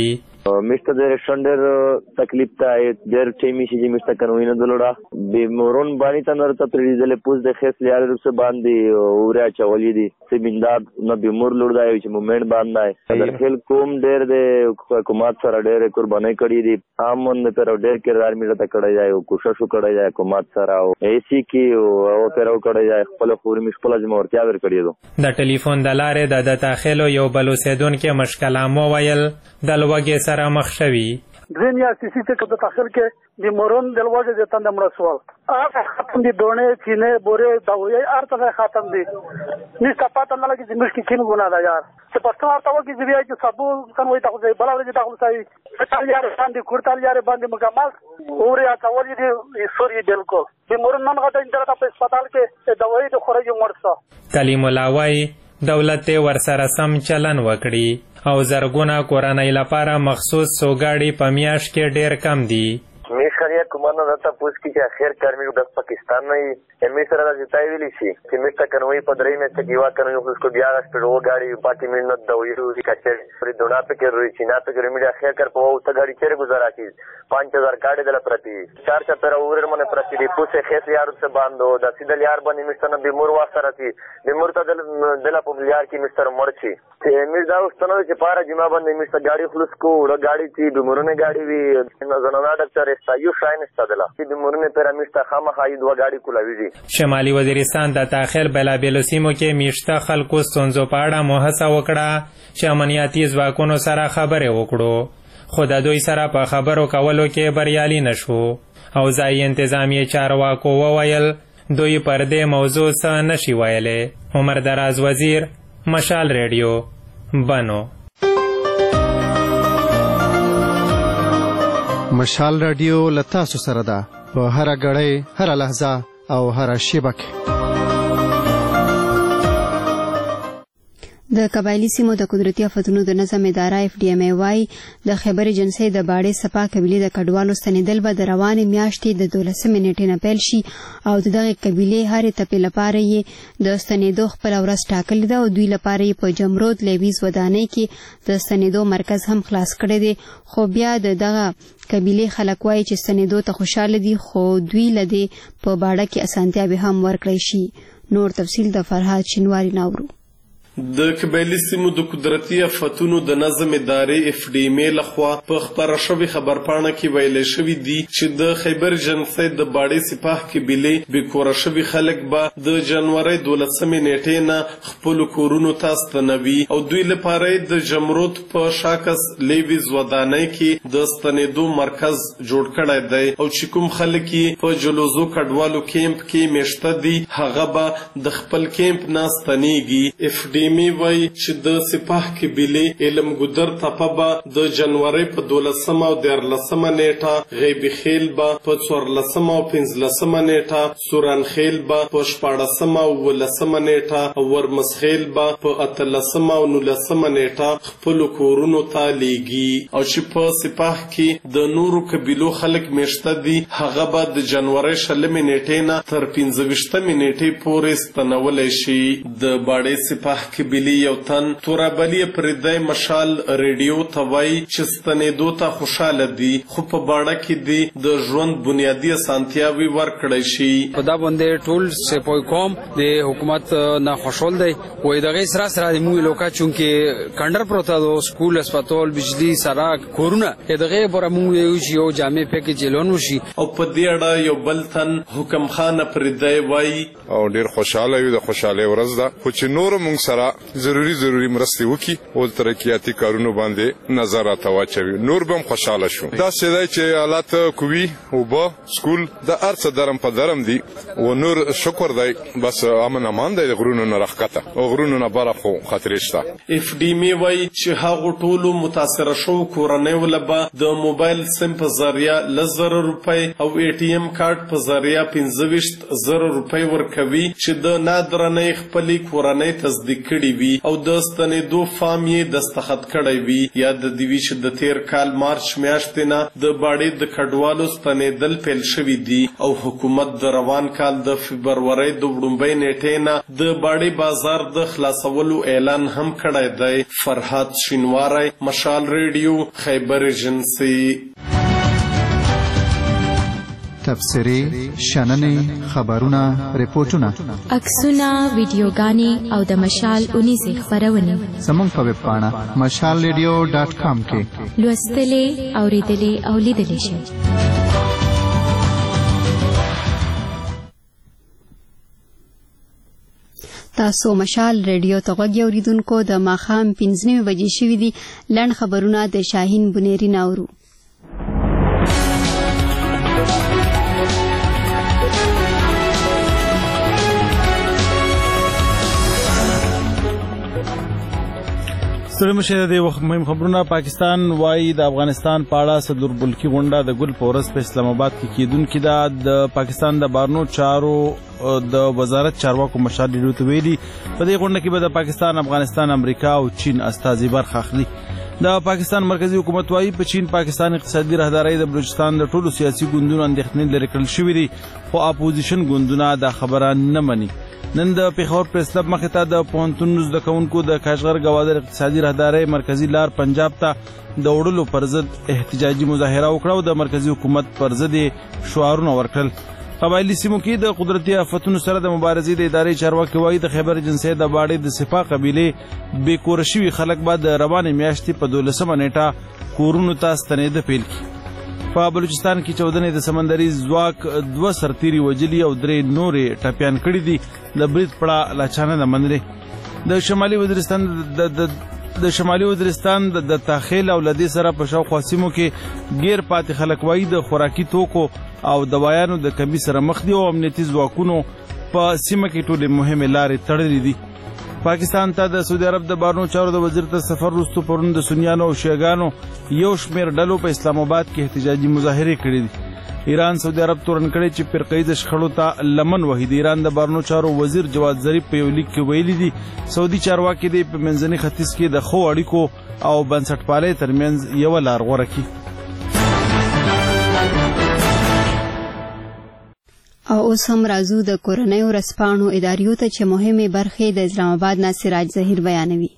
میشته ډېر شنډر تکلیف ته ډېر ټیمې شي چې میشته کنوینه دلوړه بیمورون باندې ته نرته پریزل پوز د خیس لیار رس باندې اوریا چولې دي سیمنداب نو بیمور لور دی چې مومنت باندې در خل کوم ډېر د حکومت سره ډېر قرباني کړې دي امن پر ډېر کردار میړه ته کړی دی او کوشش وکړی دی حکومت سره او ایسی کې او پر کړی دی خپل خوري مشکل جمهورتیا ور کړی دو د ټلیفون د لارې د د داخلو یو بل اوسیدونکو مشکلامو ویل د لوګي سره مخ شوي ځین یا سیسی ته د داخل کې د مورون د لوګي د تند مرسوال هغه ختم دي دونه چینه بوره دا وي ارته ختم دي نشته پاتې نه لګي چې مشکل کین ګنا ده یار چې پښتو ارته وګي چې بیا چې سبو کن وي تاسو بل ورځ تاسو سای فتال یار باندې کورتال یار باندې مکمل اوریا تاولې دي سوري بالکل د مورون نن غته انټر په هسپتال کې دوايي د خورجو مرسه کلیم الله وای دولت ورسره سم چلن وکړي او زرګونه کورنۍ لپاره مخصوص سوګاړي په میاشت کې ډېر کم دي می خریا کومانه دته پوس کی چې اخر کارمی د پاکستان نه می سره راځي ویلی شي چې مشته کنوي په درې مې ته کیوا کنوي خو کو بیا سپیډو غاړي پاتې مینت د ویرو دي کچې پر دونا په کې روي چې نه په کې می اخر کار په او ته غاړي چیرې گزارا کی پانچ ہزار کاډه دل پرتی چار چا پر اور منه پرتی دی پوسه خېس یار څه باندو د سیدل یار باندې مشته بیمور واسره تي بیمور ته دل دل په یار کې مستر مرچی ته میرزا واستنه چې پارا جما باندې مشته غاړي خلص کو ور غاړي تي بیمورونه غاړي وی نه زنانه ډاکټر استایو شاین استدلا چې بیمورونه پر مشته خامخا یې دوه غاړي کولاوي شمالي وزیرستان د داخل بلابلو سیمو کې میشته خلکو ستونزو په اړه مهڅه وکړه چې امنیتي ځواکونو سره خبرې وکړو خو د دوی سره په خبرو کولو کې بریالي نشو او ځایي انتظامیه چارواکو وویل دوی پر دې موضوع څه نشي ویلی عمر دراز وزیر مشال ریډیو بنو مشال رادیو له تاسو سره ده په هره غړۍ هره لحظه او هره شیبه کې د قبایلی سیمو د قدرتي آفتونو د نظم اداره اف ډي ام ای وايي د خیبر جنسي د باړې سپا قبیلې د کډوالو ستنېدل به د روانې میاشتې د دولسمې نیټې نه پیل شي او د دغې قبیلې هرې تپې لپاره یې د ستنېدو خپله ورځ ټاکلې ده او دوی لپاره یې په جمرود لیویز ودانۍ کې د ستنېدو مرکز هم خلاص کړی دی خو بیا د دغه قبیلې خلک وایي چې ستنېدو ته خوشحاله دي خو دوی له دې په باړه کې اسانتیاوې هم ورکړی شي نور تفصیل د فرهاد شینواري ناورو د قبایلی سیمو د قدرتي آفتونو د نظم ادارې اف ډي ام ای لخوا په خبره شوې خبرپاڼه کې ویل شوی دی چې د خیبر جنسي د باړې سپاه قبیلې به کور شوی خلک به د جنوري دولسمې نیټې نه خپل کورونو ته ستنوي او دوی لپاره د جمرود په شاکس لیویز ودانۍ کې د ستنېدو مرکز جوړ کړی دی او چې کوم خلک په جلوزو کډوالو کیمپ کې میشته دي هغه به د خپل کیمپ نه ستنېږي اف ډي می وای چې د سپاه قبیلې علم ګدر تپه به د جنوري په دولسمه او دیارلسمه نیټه غیبي خیل به په څوارلسمه او پنځلسمه نیټه سورانخیل به په شپاړسمه او اوولسمه نیټه او ورمسخیل به په اتلسمه او نولسمه نیټه خپلو کورونو ته لیږي او چې په سپاه کې د نورو قبیلو خلک میشته دي هغه به د جنوري شلمې نیټې نه تر پنځه ویشتمې نیټې پورې ستنولی شي د باړې سپاه قبیلې یو تن تورابلي پردی مشال ریډیو ته وایي چې ستنېدو ته خوشحاله دي خو په باړه کې دي د ژوند بنیادي اسانتیاوې ورکړی شي په دا باندې ټول سپوی قوم د حکومت نه خوشحال دی وایي دغې سره سره موږ لوکا چونکې کنډر پروته دو سکول هسپتال بجلی سړک کورونه دغې پوره موږ یو چې یو جامع پکې چلون وشي او په دې اړه یو بل تن حکم خان پردی وایي او ډېر خوشحاله یو د خوشحالۍ ورځ ده خو چې نور موږ سره ضروري ضروري مرستې وکړي او ترقیاتي کارونو باندې نظر راته واچوي نور به هم خوشحاله شو داسې دی چې حالات قوي اوبه سکول د هر څه درم په درم دي او نور شکر دی بس امن امان دی د غرونو نه راښکته او غرونو نه بره خو خطرې شته اف ډي مې وایي چې هغو ټولو متاثره شوو کورنیو له به د موبایل سیم په ذریعه لس زره روپۍ او اے ټي ایم کارت په ذریعه پنځه ویشت زره روپۍ ورکوي چې د نادرنۍ خپلې کورنۍ تصدیق کړي وي او د ستنېدو فارم یې دستخط کړی وي. یاد د دې وي چې د تیر کال مارچ میاشتې نه د باډې د کډوالو ستنېدل پیل شوي دي او حکومت د روان کال د فبرورۍ د وړومبۍ نیټې نه د باډې بازار د خلاصولو اعلان هم کړی دی. فرهاد شینواری، مشال ریډیو، خیبر ایجنسی. تبصرې، شننې، خبرونه، ریپورټونه، عکسونه، ویډیوګانې او د مشال اونیزې خپرونې زموږ په ویب پاڼه مشال ریډیو ډاټ کام کې لوستلې، اورېدلې او لیدلې شئ. تاسو مشال ریډیو ته غوږ اوریدونکو د ماښام پنځه نیمې بجې شوي دي. لنډ خبرونه د شاهین بنيري ناورو. ستړي مشه د وخت مهم خبرونه. پاکستان وايي د افغانستان په اړه صدر بلکی غونډه د ګل په ورځ په اسلام آباد کې کیدونکې ده. د پاکستان د بارنو چارو د وزارت چارواکو مشال ډیرو ته ویلي په دې غونډه کې به د پاکستان، افغانستان، امریکا او چین استازي برخه اخلي. د پاکستان مرکزی حکومت وايي په چین پاکستان اقتصادي راهداري د بلوچستان د ټولو سیاسي ګوندونو اندېښنې لرې کړل شوې دي، خو اپوزیشن ګوندونه دا خبره نه مني. نن د پیښور پریس کلب مخې ته د پوهنتون زده کوونکو د کاشغر ګوادر اقتصادي راهداري مرکزی لار پنجاب ته د وړلو پر ضد احتجاجي مظاهره وکړه او د مرکزی حکومت پر ضد شعارونه ورکړل. قبایلي سیمو کې د قدرتي آفتونو سره د مبارزې د ادارې چارواکي وایي د خیبر ایجنسۍ د باډې د سپاه قبیلې بې کوره شوي خلک به د روانې میاشتې په دولسمه نیټه کورونو ته ستنېده پیل کړي. په بلوچستان کې چودنې د سمندري ځواک دوه سرتیري وجلي او درې نورې ټپیان کړي دي. د برید پړه لا چانه نه منلې. د شمالي وزیرستان د د شمالي وزیرستان د تاخیل او لدې سره په شاوخوا سیمو کې غیر پاتې خلک وایي د خوراکي توکو او دوايانو د کمی سره مخ دي او امنیتي ځواکونو په سیمه کې ټولې مهمې لارې تړلې دي. پاکستان ته د سعودي عرب د بارنو چارو د وزیر ته سفر وروسته پرون د سنیانو او شیعاګانو یو شمېر ډلو په اسلام آباد کې احتجاجي مظاهرې کړې دي. ایران سعودي عرب تورن کړي چې فرقیز شخړو ته لمن وهي. د ایران د بارنو چارو وزیر جواد ظریف په یو لیک کې ویلي دي سعودي چارواکي د په منځني ختیځ کې د خو اړیکو او بنسټپالۍ ترمنځ یو لار غوره کړي. او اوس هم راځو د کورنۍ ورځپاڼو اداریو ته چې مهمې برخې د اسلام آباد نه سراج ظهیر بیانوي.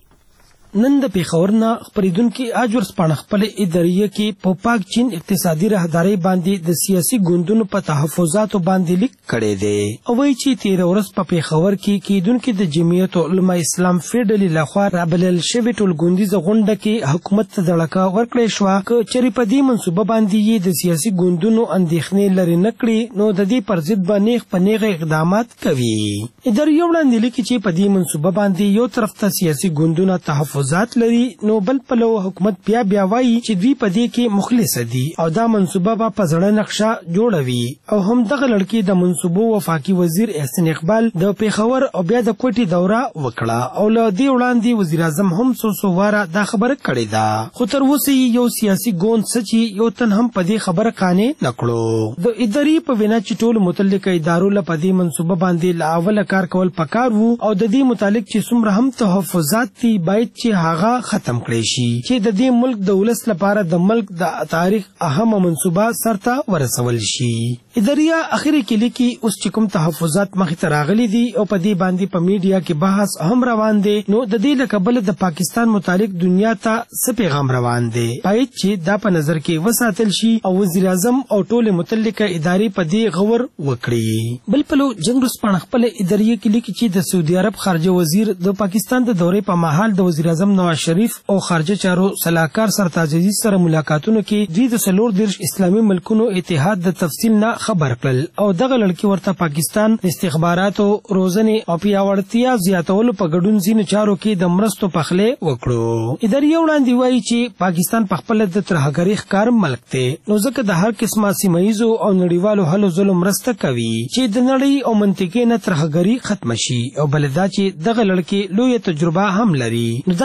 نن د پیښور نه خپرېدونکي آج ورځپاڼه خپلې اداریه کې په پاک چین اقتصادي راهدارۍ باندې د سیاسي ګوندونو په تحفظاتو باندې لیک کړی دی او وایي چې تېره ورځ په پیښور کې کیدونکي د جمعیت علما اسلام فیډرالي لخوا رابلل شوې ټولګوندیزه غونډه کې حکومت ته دړکه ورکړې شوه که چېرې په دې منصوبه باندې یې د سیاسي ګوندونو اندېښنې لرې نه کړي نو د دې پر ضد به نیغ په نیغه اقدامات کوي. اداریه وړاندې لیکي چې په دې منصوبه باندې یو طرف ته سیاسي ګوندونه تحفظ ذات لري نو بل پلو حکومت بیا بیا وایي چې دوی په دې کې مخلص دي او دا منصوبه به په زړه نقشه جوړوي او هم دغه لړکې د منصوبو وفاقي وزیر احسان اقبال د پیښور او بیا د کوټې دوره وکړه او له دې وړاندې وزیر اعظم هم څو څو واره دا خبره کړې ده خو تر اوسه یو سیاسي ګوند سچي یو تن هم په دې خبره قانع نه کړو. د ادارې په وینا چې ټول متعلقه ادارو له په دې منصوبه باندې له اوله کار کول پکار وو او د دې متعلق چې څومره هم تحفظات دي باید چې هغه ختم کړی شي چې د دې ملک د ولس لپاره د ملک د تاریخ اهمه منصوبه سرته ورسول شي. اداریه اخري کې لیکي اوس چې کوم تحفظات مخې ته راغلي دي او په دې باندې په میډیا کې بحث هم روان دی نو د دې له کبله د پاکستان متعلق دنیا ته څه پیغام روان دی باید چې دا په نظر کې وساتل شي او وزیر اعظم او ټول متعلقه ادارې په دې غور وکړي. بل پلو جنگ ورځپاڼه خپل اداریه کې لیکي چې د سعودي عرب خارجه وزیر د پاکستان د دورې په مهال د وزیر اعظم نواز شریف او خارجه چارو سلاکار سرتاج عزیز سره ملاقاتونو کې دوی د څلور دېرش اسلامي ملکونو اتحاد د تفصیل نه خبر کړل او دغه لړکې ورته پاکستان د استخباراتو روزنې او پیاوړتیا زیاتولو په ګډون ځینو چارو کې د مرستو پخلې وکړو. اداریه وړاندې وایي چې پاکستان په خپله د ترهګرۍ ښکار ملک دی نو ځکه د هر قسمه سیمه ییزو او نړیوالو هلو ځلو مرسته کوي چې د نړۍ او منطقې نه ترهګري ختمه شي او بل دا چې دغه لړکې لویه تجربه هم لري نو دا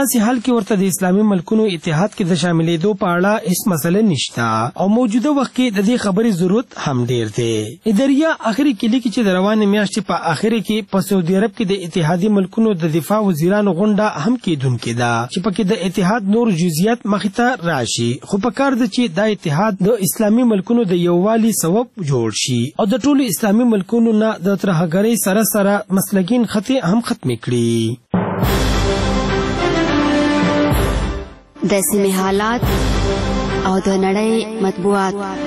داسې حال کې ورته د اسلامي ملکونو اتحاد کې د شاملېدو په اړه هیڅ مسله نشته او موجوده وخت کې د دې خبرې ضرورت هم ډیر دی. اداریه اخري کې لیکي چې د روانې میاشتې په اخر کې په سعودي عرب کې د اتحادي ملکونو د دفاع وزیرانو غونډه هم کېدونکې ده چې پکې د اتحاد نور جزئیات مخې ته راشي، خو پکار ده چې دا اتحاد د اسلامي ملکونو د یووالي سبب جوړ شي او د ټولو اسلامي ملکونو نه د ترهګرۍ سره سره مسلکین خطې هم ختمې کړي. د سیمې حالات او د نړۍ مطبوعات.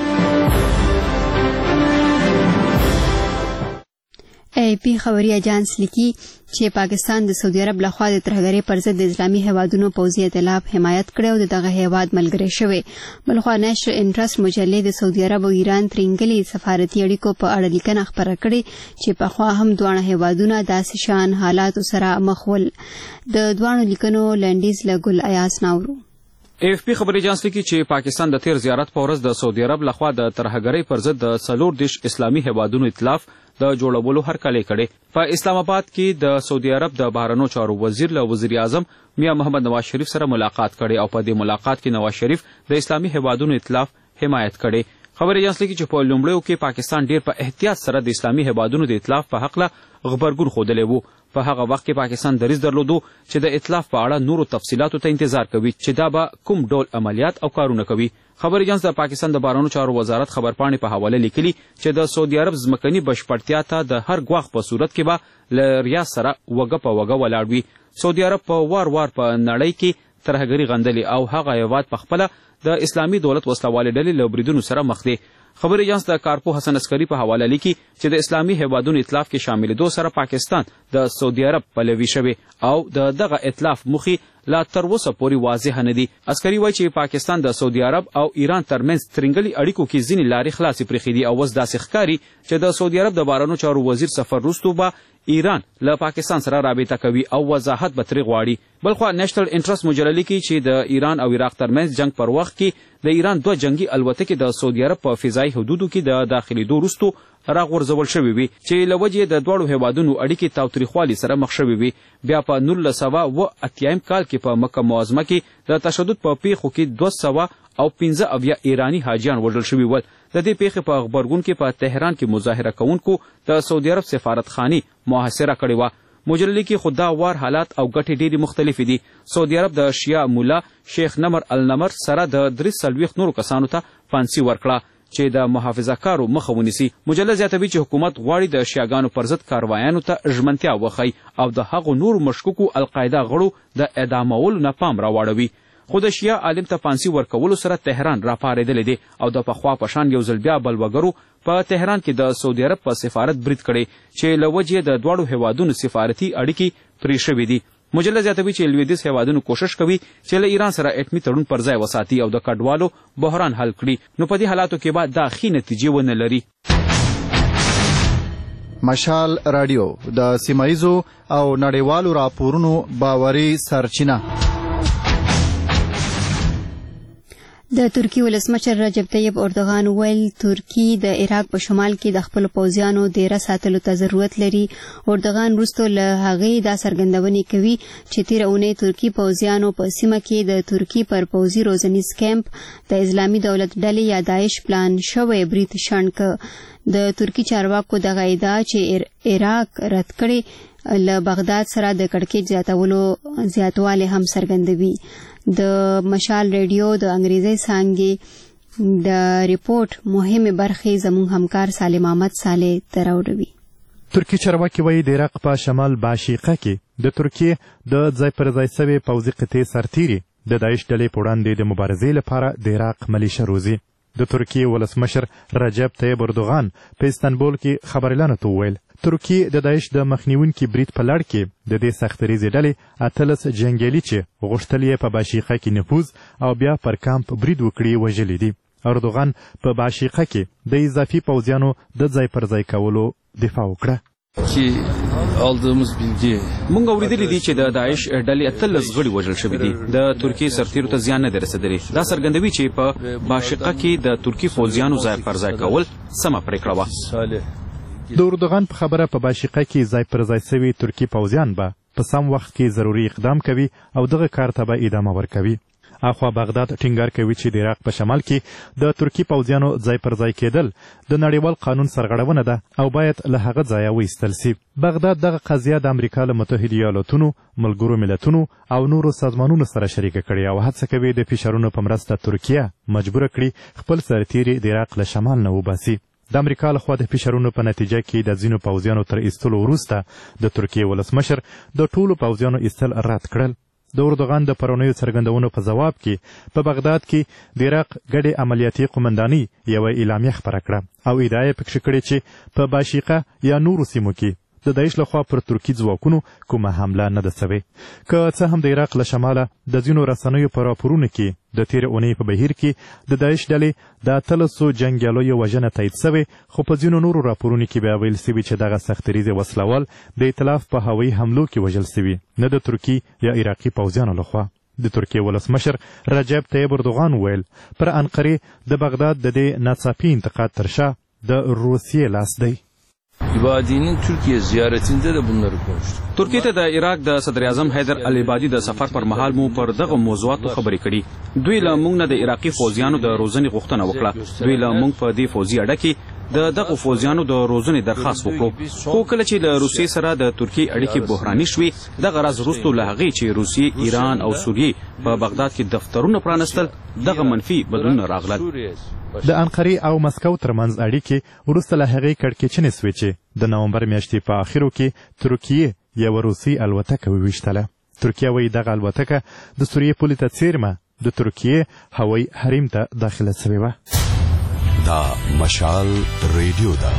ای پی خبري اجانس لیکي چې پاکستان د سعودي عرب لخوا د ترهګرۍ پر ضد د اسلامي هیوادونو پوځي ائتلاف حمایت کړی او د دغه هیواد ملګری شوی. بلخوا نشر انټرست مجلې د سعودي عرب او ایران ترنګلي سفارتي اړیکو په اړه لیکنه خپره کړې چې پخوا هم دواړه هیوادونه داسې شان حالاتو سره مخ ول. د دواړو لیکنو لنډیز له ګل ایاس ناورو. اف پی خبري اجانس لیکي چې پاکستان د تیر زیارت په ورځ د سعودي عرب لخوا د ترهګرۍ پر ضد د څلور دیش اسلامي هیوادونو ائتلاف د جوړولو هرکلی کړي. په اسلام آباد کې د سعودي عرب د بهرنیو چارو وزیر له وزیر اعظم میاں محمد نواز شریف سره ملاقات کړي او په دې ملاقات کې نواز شریف د اسلامي هیوادونو ائتلاف حمایت کړي. خبري اجانس لیکي چې په لومړیو کې پاکستان ډیر په احتیاط سره د اسلامي هیوادونو د ائتلاف په حق له غبرګون ښودلی وو. په هغه وخت کې پاکستان دریځ درلودو چې د ائتلاف په اړه نورو تفصیلاتو ته انتظار کوي چې دا به کوم ډول عملیات او کارونه کوي. خبري اجانس د پاکستان د بهرنیو چارو وزارت خبرپاڼې په حواله لیکلي چې د سعودي عرب ځمکني بشپړتیا ته د هر ګواښ په صورت کې به له ریاض سره وګه په وګه ولاړ وي. سعودي عرب په وار وار په نړۍ کې ترهګري غندلې او هغه هیواد په خپله د اسلامي دولت وسلوالې ډلې له بریدونو سره مخ دی. خبري اجانس د کارپو حسن عسکري په حواله لیکي چې د اسلامي هیوادونو ائتلاف کې شاملېدو سره پاکستان د سعودي عرب پلوي شوی او د دغه ائتلاف موخې لا تر اوسه پورې واضح نه دي. عسکري وایي چې پاکستان د سعودي عرب او ایران ترمنځ ترنګلي اړیکو کې ځینې لارې خلاصې پرېښې دي او اوس داسې ښکاري چې د سعودي عرب د بهرنیو چارو وزیر سفر وروستو به ایران له پاکستان سره رابطه کوي او وضاحت به ترې غواړي. بلخوا نېشنل انټرست مجله لیکي چې د ایران او عراق ترمنځ جنگ پر وخت کې د ایران دوه جنگي الوتکې د سعودي عرب په فضایي حدودو کې د داخلېدو وروستو راغورځول شوې وي چې له وجې د دواړو هیوادونو اړیکې تاوتریخوالي سره مخ شوې وي. بیا په نولس سوه اوه اتیایم کال کې په مکه معظمه کې د تشدد په پیښو کې دوه سوه او پنځه اویا ایرانی حاجیان وژل شوي ول. د دې پیښې په غبرګون کې په تهران کې مظاهره کوونکو د سعودي عرب سفارتخانې محاصره کړې وه. مجلې کې خو دا وار حالات او ګټې ډېرې مختلفې دي. سعودي عرب د شیعه مولا شیخ نمر النمر سره د درې څلوېښت نورو کسانو ته پانسي ورکړه چې د محافظه کارو مخه ونیسي. مجله زیاتوي چې حکومت غواړي د شیعګانو پر ضد کاروایانو ته ژمنتیا وښیي او د هغو نورو مشکوکو القاعده غړو د اعدامولو نه پام راواړوي. خو د شیعه عالم ته پانسي ورکولو سره تهران راپارېدلی دی او د پخوا په شان یو ځل بیا بل وګړو په تهران کې د سعودي عرب په سفارت برید کړی چې له وجې د دواړو هیوادونو سفارتي اړیکې پرې شوې دي. مجله زیاتوي چې لویدیځ هیوادونو کوشش کوي چې له ایران سره اټمي تړون پر ځای وساتي او د کډوالو بحران حل کړي، نو په دې حالاتو کې به دا ښې نتیجې ونه لري. مشال رادیو د سیمایزو او نړیوالو راپورونو باوري سرچینه. د ترکی ولسمشر رجب طیب اردوغان ویل ترکی د عراق په شمال کې د خپل پوځیانو ډیره ساتلو ته ضرورت لري. اردوغان وروسته له هغې دا څرګندونې کوي چې تېره اونۍ ترکی پوځیانو په سیمه کې د ترکی پر پوځي روزنیز کیمپ د اسلامي دولت ډلې یا داعش پلان شوی برید شنډ کړ. د ترکی چارواکو دغه ادعا چې عراق رد کړي له بغداد سره د کړکېچ زیاتولو زیاتوالی هم څرګندوي. د مشال ریډیو د انګریزي څانګې د ریپورت مهمه برخې زموږ همکار سالم احمد صالح تراوړوي. ترکی چارواکي وایي د عراق په شمال باشیقه کې د ترکیې د ځای پر ځای سوې پوځي قطعې سرتیري د داعش ډلې په وړاندې د مبارزې لپاره د عراق ملیشه روزي. د ترکیې ولسمشر رجب طیب اردوغان په استانبول کې خبريالانو ته وویل ترکیې د داعش د مخنیوونکي برید په لړ کې د دې سختریزې ډلې اتلس جنګیالي چې غوښتل یې په باشیقه کې نفوذ او بیا پر کامپ برید وکړي وژلي دي. اردوغان په باشیقه کې د اضافي پوځیانو د ځای پر ځای کولو دفاع وکړه. مونږ اوریدلی دي چې د داعش ډلې اتلس غړي وژل شوي دي. د ترکیې سرتیرو ته زیان نه دی رسېدلی. دا څرګندوي چې په باشیقه کې د ترکي پوځیانو ځای پر ځای کول سمه پرېکړه وه. د اردوغان په خبره په باشیقه کې ځای پر ځای سوي ترکي پوځیان به په سم وخت کې ضروري اقدام کوي او دغه کار ته به ادامه ورکوي. اخوا بغداد ټینګار کوي چې د عراق په شمال کې د ترکي پوځیانو ځای پر ځای کېدل د نړیوال قانون سرغړونه ده او باید له هغه ځایه وایستل سي. بغداد دغه قضیه د امریکا له متحده ایالاتونو، ملګرو ملتونو او نورو سازمانونو سره شریکه کړې او هڅه کوي د فشارونو په مرسته ترکیه مجبوره کړي خپل سرتیري د عراق له شمال نه وباسي. د امریکا لخوا د فشارونو په نتیجه کې د ځینو پوځیانو تر ایستلو وروسته د ترکیې ولسمشر د ټولو پوځیانو ایستل رد کړل. د اردوغان د پرونیو څرګندونو په ځواب کې په بغداد کې د عراق ګډې عملیاتي قومندانۍ یوه اعلامیه خپره کړه او ادعا یې پکې کړې چې په باشیقه یا نورو سیمو کې د داعش لخوا پر ترکي ځواکونو کومه حمله نه ده سوې. که څه هم د عراق له شماله د ځینو رسنیو په راپورونو کې د تېرې اونۍ په بهیر کې د داعش ډلې د اتلسو جنګیالیو وژنه تایید سوې، خو په ځینو نورو راپورونو کې بیا ویل سوي چې دغه سختریزې وسلوال د ایتلاف په هوایي حملو کې وژل سوي، نه د ترکي یا عراقي پوځیانو لخوا. د ترکیې ولسمشر رجب طیب اردوغان ویل پر انقرې د بغداد د دې ناڅاپي انتقاد تر شا د روسیې لاس دی. İbadi'nin Türkiye ziyaretinde de bunları konuştuk. ترکیه ته د عراق د صدر اعظم حیدر العبادي د سفر پر مهال مو پر دغه موضوعاتو خبرې کړي. دوی له موږ نه د عراقي فوجیانو د روزنې غوښتنه وکړه. دوی له موږ په دې فوجي اډه کې د دغه فوجیانو د روزنې درخواست وکړو، خو کله چې له روسیې سره د ترکیې اړیکې بحراني شوې دغه راز وروسته له هغې چې روسیې، ایران او سوریې په بغداد کې دفترونه پرانستل دغه منفي بدلونونه راغلل. د انقرې او مسکو ترمنځ اړیکې وروسته له هغې کړکېچنې سوې چې د نومبر میاشتې په اخرو کې ترکیې یوه روسي الوتکه وویشتله. ترکیه وایي دغه الوتکه د سوریې پولې ته څیرمه د ترکیې هوایي حریم ته داخله سوې وه. دا مشال ریډیو ده.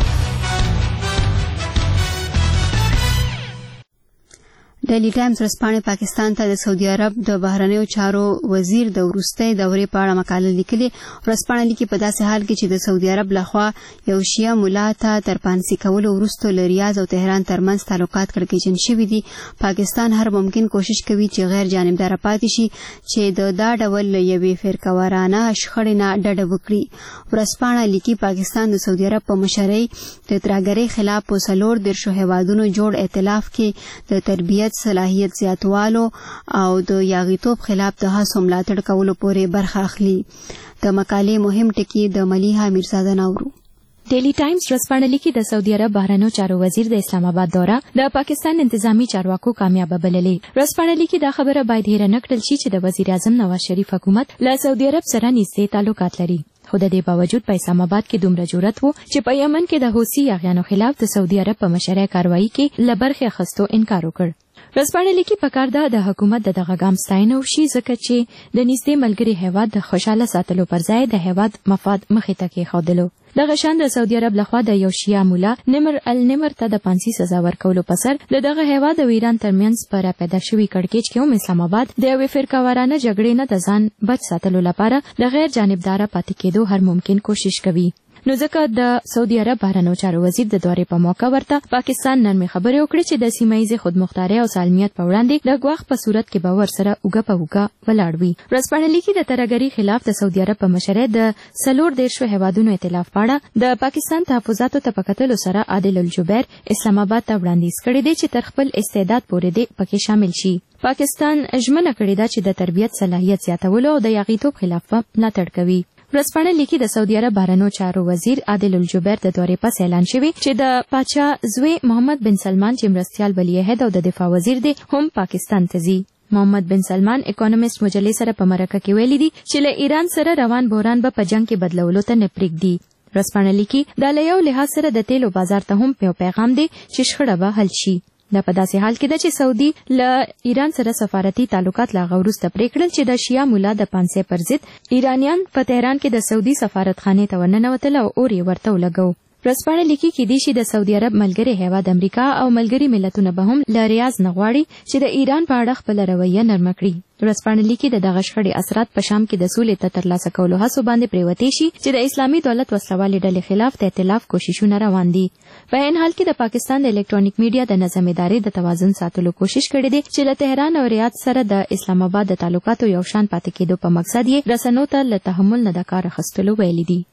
ډیلی ټایمز ورځپاڼې پاکستان ته د سعودي عرب د بهرنیو چارو وزیر د وروستۍ دورې په اړه مقاله لیکلې. ورځپاڼه لیکي په داسې حال کې چې د سعودي عرب لخوا یو شیعه ملا ته تر پانسي کولو وروسته له ریاض او تهران ترمنځ تعلقات کړکېچن شوي دي، پاکستان هر ممکن کوشش کوي چې غیر جانبداره پاتې شي چې د دا ډول له یوې فرقهوارانه شخړې نه ډډه وکړي. ورځپاڼه لیکي پاکستان د سعودي عرب په مشرۍ د ترهګرۍ خلاف په څلور دېرشو هیوادونو جوړ ائتلاف کې د تربیت، صلاحیت زیاتوالو او د یاغیتوب خلاف د هڅو ملاتړ کولو پورې برخه اخلي. د مقالې مهم ټکي د ملیحه میرزاده ناورو. ډیلی ټایمز ورځپاڼه لیکي د سعودي عرب بهرنیو چارو وزیر د اسلام آباد دوره د پاکستان انتظامی چارواکو کامیابه بللې. ورځپاڼه لیکي دا خبره باید هېره نه کړل شي چې د وزیر اعظم نواز شریف حکومت له سعودي عرب سره نږدې تعلقات لري، خو د دې باوجود په اسلام آباد کې دومره جرأت و چې په یمن کې د حوثي یاغیانو خلاف د سعودي عرب په مشرۍ کاروایي کې له برخې اخیستو انکار وکړ. ورځپاڼه لیکي پکار ده د حکومت د دغه ګام ستاینه وشي ځکه چې د نږدې ملګري هیواد د خوشحاله ساتلو پر ځای د هیواد مفاد مخې ته کېښودلو. دغه شان د سعودي عرب لخوا د یو شیعه مولا نمر النمر ته د پانسي سزا ورکولو په سر د دغه هیواد او ایران ترمنځ په راپیدا شوي کړکېچ کې هم اسلام آباد د یوې فرقهوارانه جګړې نه د ځان بچ ساتلو لپاره د غیر جانبداره پاتې کېدو هر ممکن کوشش کوي. نو ځکه د سعودي عرب بهرنیو چارو وزیر د دورې په موقع ورته پاکستان نرمې خبرې وکړې چې د سیمه ییزې خودمختارۍ او سالمیت په وړاندې د ګواښ په صورت کې به ورسره اوږه په اوږه ولاړ وي. ورځپاڼه لیکي د ترهګرۍ خلاف د سعودي عرب په مشرۍ د څلور دېرشو هیوادونو ائتلاف په اړه د پاکستان تحفظاتو ته په کتلو سره عادل الجبیر اسلام آباد ته وړاندیز کړی دی چې تر خپل استعداد پورې دې پکې شامل شي. پاکستان ژمنه کړې ده چې د تربیت، صلاحیت زیاتولو او د یاغیتوب خلاف ملاتړ کوي. ورځپاڼه لیکي د سعودي عرب بهرنیو چارو وزیر عادل الجبیر د دورې پس اعلان شوی چې د پاچا زوی محمد بن سلمان چې مرستیال ولیعهد او د دفاع وزیر دی هم پاکستان ته ځي. محمد بن سلمان اکونومیست مجلې سره په مرکه کې ویلي دي چې له ایران سره روان بحران به په جنگ کې بدلولو ته نه پرېږدي. ورځپاڼه لیکي دا له یو لحاظ سره د تیلو بازار ته هم یو پیغام دی چې شخړه به حل شي. دا په داسې حال کې ده چې سعودي له ایران سره سفارتي تعلقات لا وروسته پرې کړل چې د شیعه مولا د پانسۍ پر ضد ایرانیان په تهران کې د سعودي سفارتخانې ته ورننوتل او اور یې ورته ولګو. ورځپاڼه لیکي کېدای شي د سعودي عرب ملګري هیواد امریکا او ملګري ملتونه به هم له ریاض نه غواړي چې د ایران په اړه خپله رویه نرمه کړي. ورځپاڼه لیکي د دغه شخړې اثرات په شام کې د سولې ته ترلاسه کولو هڅو باندې پرېوتی شي چې د اسلامي دولت وسلوالې ډلې خلاف د ائتلاف کوششونه روان دي. په عین حال کې د پاکستان د الکترونیک میډیا د نظم ادارې د توازن ساتلو کوشش کړی دی چې له تهران او ریاض سره د اسلام آباد د تعلقاتو یو شان پاتې کېدو په مقصد یې رسنو ته له تحمل نه د کار اخیستلو ویلي دي.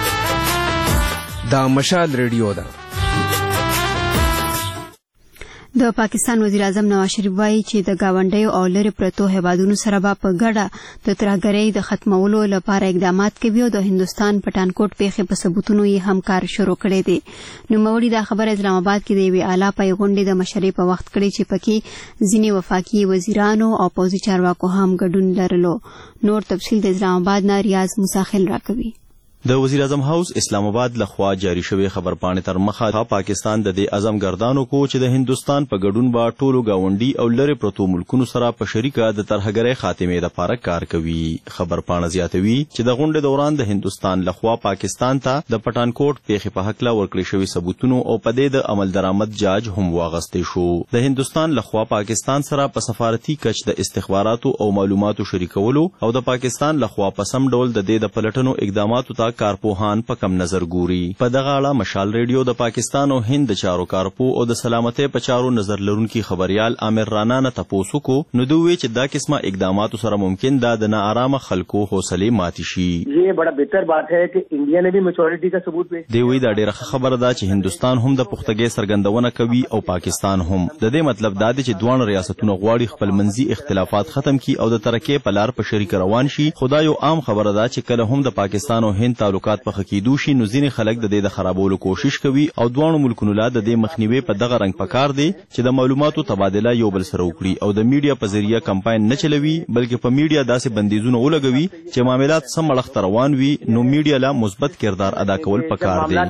دا مشال ریډیو ده. د پاکستان وزیر اعظم نواز شریف وایي چې د گاونډیو او لرې پرتو هیوادونو سره به په ګډه د ترهګرۍ د ختمولو لپاره اقدامات کوي او د هندوستان پټانکوټ پیښې په ثبوتونو یې هم کار شروع کړی دی. نوموړي دا خبره اسلام آباد کې د یوې اعلی پای غونډې د مشرۍ په وخت کړې چې پکې ځینې وفاقي وزیرانو او پوځي چارواکو هم ګډون لرلو. نور تفصیل د اسلام آباد نه ریاض مساخل راکوي. د وزیر اعظم هاوس اسلام آباد لخوا جاری شوی خبرپاڼې تر مخه پاکستان د دې عزم ګردانو کو چې د هندوستان په ګډون با ټولو گاونډي او لرې پرتو ملکونو سره په شریکه د ترهګرۍ خاتمې لپاره کار کوي. خبرپاڼه زیاتوي چې د غونډې دوران د هندوستان لخوا پاکستان ته د پټانکوټ پیښې په هکله ورکړل شوی ثبوتونو او په دې د عمل درآمد جاج هم واغستې شو. د هندوستان لخوا پاکستان سره په سفارتي کچ د استخباراتو او معلوماتو شریکولو او د پاکستان لخوا په سم ډول د دې د پلټنو اقداماتو ته کارپوهان په کم نظر ګوري. په دغه اړه مشال ریډیو د پاکستان او هند د چارو کارپو او د سلامتۍ په چارو نظر لرونکي خبريال عامر رانا نه تپوسو کو نو دوی چې دا قسمه اقداماتو سره ممکن دا د ناآرامه خلکو حوصله ماتي شي. یہ بڑا بہتر بات ہے کہ انڈیا نے بھی میچورٹی کا ثبوت پیش دی وی دا ډیره خبره ده چې هندستان هم د پختګۍ سرګندونه کوي او پاکستان هم. د دې مطلب دا دی چې دوه ریاستونه غواړي خپل منځي اختلافات ختم کړي او د ترکیې په لار په شریک روان شي. خدای یو عام خبره ده چې کله هم د پاکستان او هند تعلقات په خکېدو شي نو ځینې خلک د دې د خرابولو کوشش کوي او دواړو ملکونو لا د دې مخنیوي په دغه رنګ پکار دی چې د معلوماتو تبادله یو بل سره وکړي او د میډیا په ذریعہ کمپاین نه چلوي بلکې په میډیا داسې بندیزونه ولګوي چې معاملات سم مړخ روان وي. نو میډیا لا مثبت کردار ادا کول پکار دی.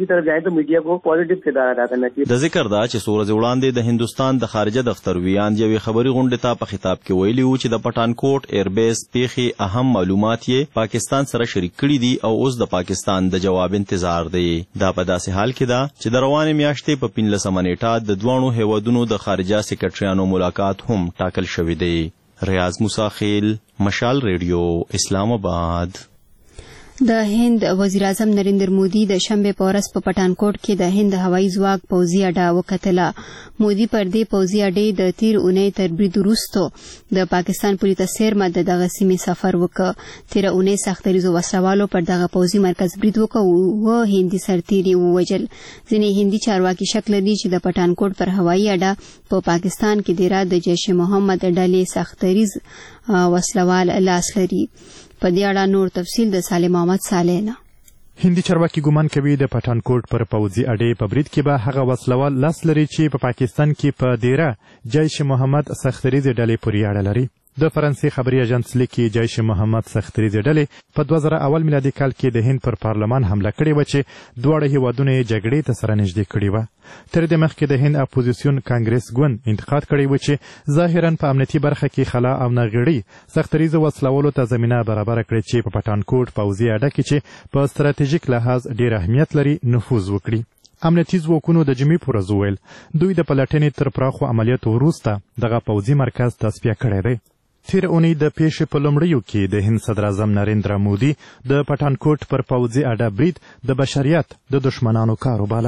د ذکر دا چې څو ورځې وړاندې د هندوستان د خارجه دفتر ویاند یوې خبري غونډې ته په خطاب کې ویلي وو چې د پټانکوټ ایربیس پیښې اهم معلومات یې پاکستان سره شریک کړي دي او اوس د پاکستان د جواب انتظار دی. دا په داسې حال کې ده چې د روانې میاشتې په پنځلسمه نیټه د دواړو هیوادونو د خارجه سکرټریانو ملاقات هم ټاکل شوی دی. ریاض مساخیل، مشال ریډیو، اسلام آباد. د هند وزیر اعظم نریندر مودي د شنبه په ورځ په پټانکوټ کې د هند هوایي ځواک پوځي اډه وکتله. مودي پر دې پوځي اډې د تیر اونۍ تر برید وروسته د پاکستان پولیس ته څیرمه د دغه سیمې سفر وکړ. تیر اونۍ سختریزو وسلوالو پر دغه پوځي مرکز برید وکړ او هندي سرتیري ووژل. ځینې هندي چارواکي شک لري چې د پټانکوټ پر هوایي اډه په پاکستان کې ډیره د جیش محمد ډلې سختریز وسلوال لاس لري. په دې اړه نور تفصیل د سالم محمد صالح نه. هندي چارواکي ګومان کوي د پټانکوټ پر پوځي اډې په برید کې به هغه وسلوال لاس لري چې په پا پاکستان کې په ډیره جیش محمد سختریزې ډلې پورې اړه لري. د فرانسې خبري ایجنس لیکي جیش محمد سختریزې ډلې په دوه زره اول میلادي کال کې د هند پر پارلمان حمله کړې وه چې دواړه هیوادونه یې جګړې ته سره نږدې کړې وه. تر دې مخکې د هند اپوزیسیون کانګریس ګوند انتقاد کړی و چې ظاهرا په امنیتي برخه کې خلا او ناغړي سختریزو وسلولو ته زمینه برابره کړې چې په پټانکوټ پوځي اډه کې چې په ستراتیژیک لحاظ ډېر اهمیت لري نفوذ وکړي. امنیتي ځواکونو د جمعې په ورځ وویل دوی د پلټنې تر پراخو عملیاتو وروسته دغه پوځي مرکز تصفیه کړی دی. تیر اونۍ د پیښې په لومړیو کې د هند صدر اعظم نریندرا مودي د پټانکوټ پر پوځي اډه برید د بشریت د دشمنانو کار وباله.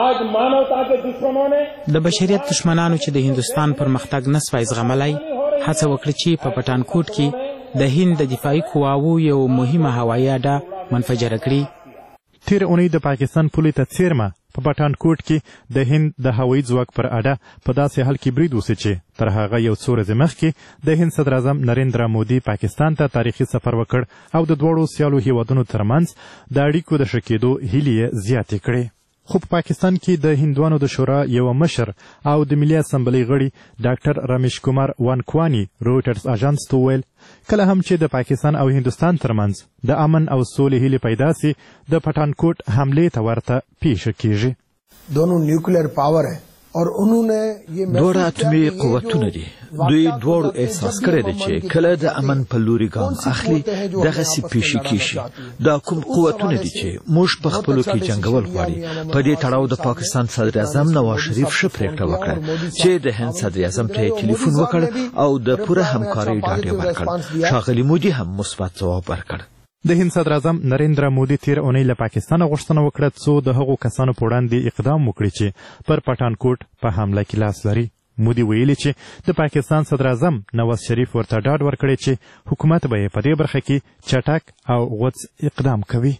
د بشریت دشمنانو چې د هندوستان پرمختګ نسوای زغملی هڅه وکړه چې په پټانکوټ کې د هند د دفاعي قواوو یو مهمه هوایي اډه منفجره کړي. تیر اونۍ د پاکستان پولې ته څیرمه په پټانکوټ کې د هند د هوایي ځواک پر اډه په داسې حال کې برید وسو چې تر هغه یو څو ورځې مخکې د هند صدر اعظم نریندرا مودي پاکستان ته تاریخي سفر وکړ او د دواړو سیالو هیوادونو ترمنځ د اړیکو د ښه کېدو هیلې یې زیاتې کړې. خو په پاکستان کې د هندوانو د شورا یو مشر او د ملي اسمبلی غړي ډاکټر رمیش کومار وانکوانی رویټرز اژانس ته وویل کله هم چې د پاکستان او هندوستان ترمنځ د امن او سولې هیلې پیدا سي د پټانکوټ حملې ته ورته پیښه کیږي. دونوں نیوکلیر پاور ہے اور انہوں نے یہ دوړه اتمی قوتونه دي. دوی دواړو احساس کړی دی چې کله د امن په لوري ګام اخلي دغسې پیښې کیږي. دا کوم قوتونه دي چې موږ په خپلو کې جنګول غواړي. په دې تړاو د پاکستان صدر اعظم نواز شریف ښه پرېکړه وکړه چې د هند صدر اعظم ته یې ټلیفون وکړ او د پوره همکارۍ ډاډ یې ورکړ. ښاغلي مودي هم مثبت ځواب ورکړ. د هند صدر اعظم نریندرا مودي تیر اونۍ له پاکستانه غوښتنه وکړه څو د هغو کسانو په وړاندې اقدام وکړي چې پر پټانکوټ په حمله کې لاس لري. مودي ویلي چې د پاکستان صدر اعظم نواز شریف ورته ډاډ ورکړی چې حکومت به یې په دې برخه کې چټک او غوڅ اقدام کوي.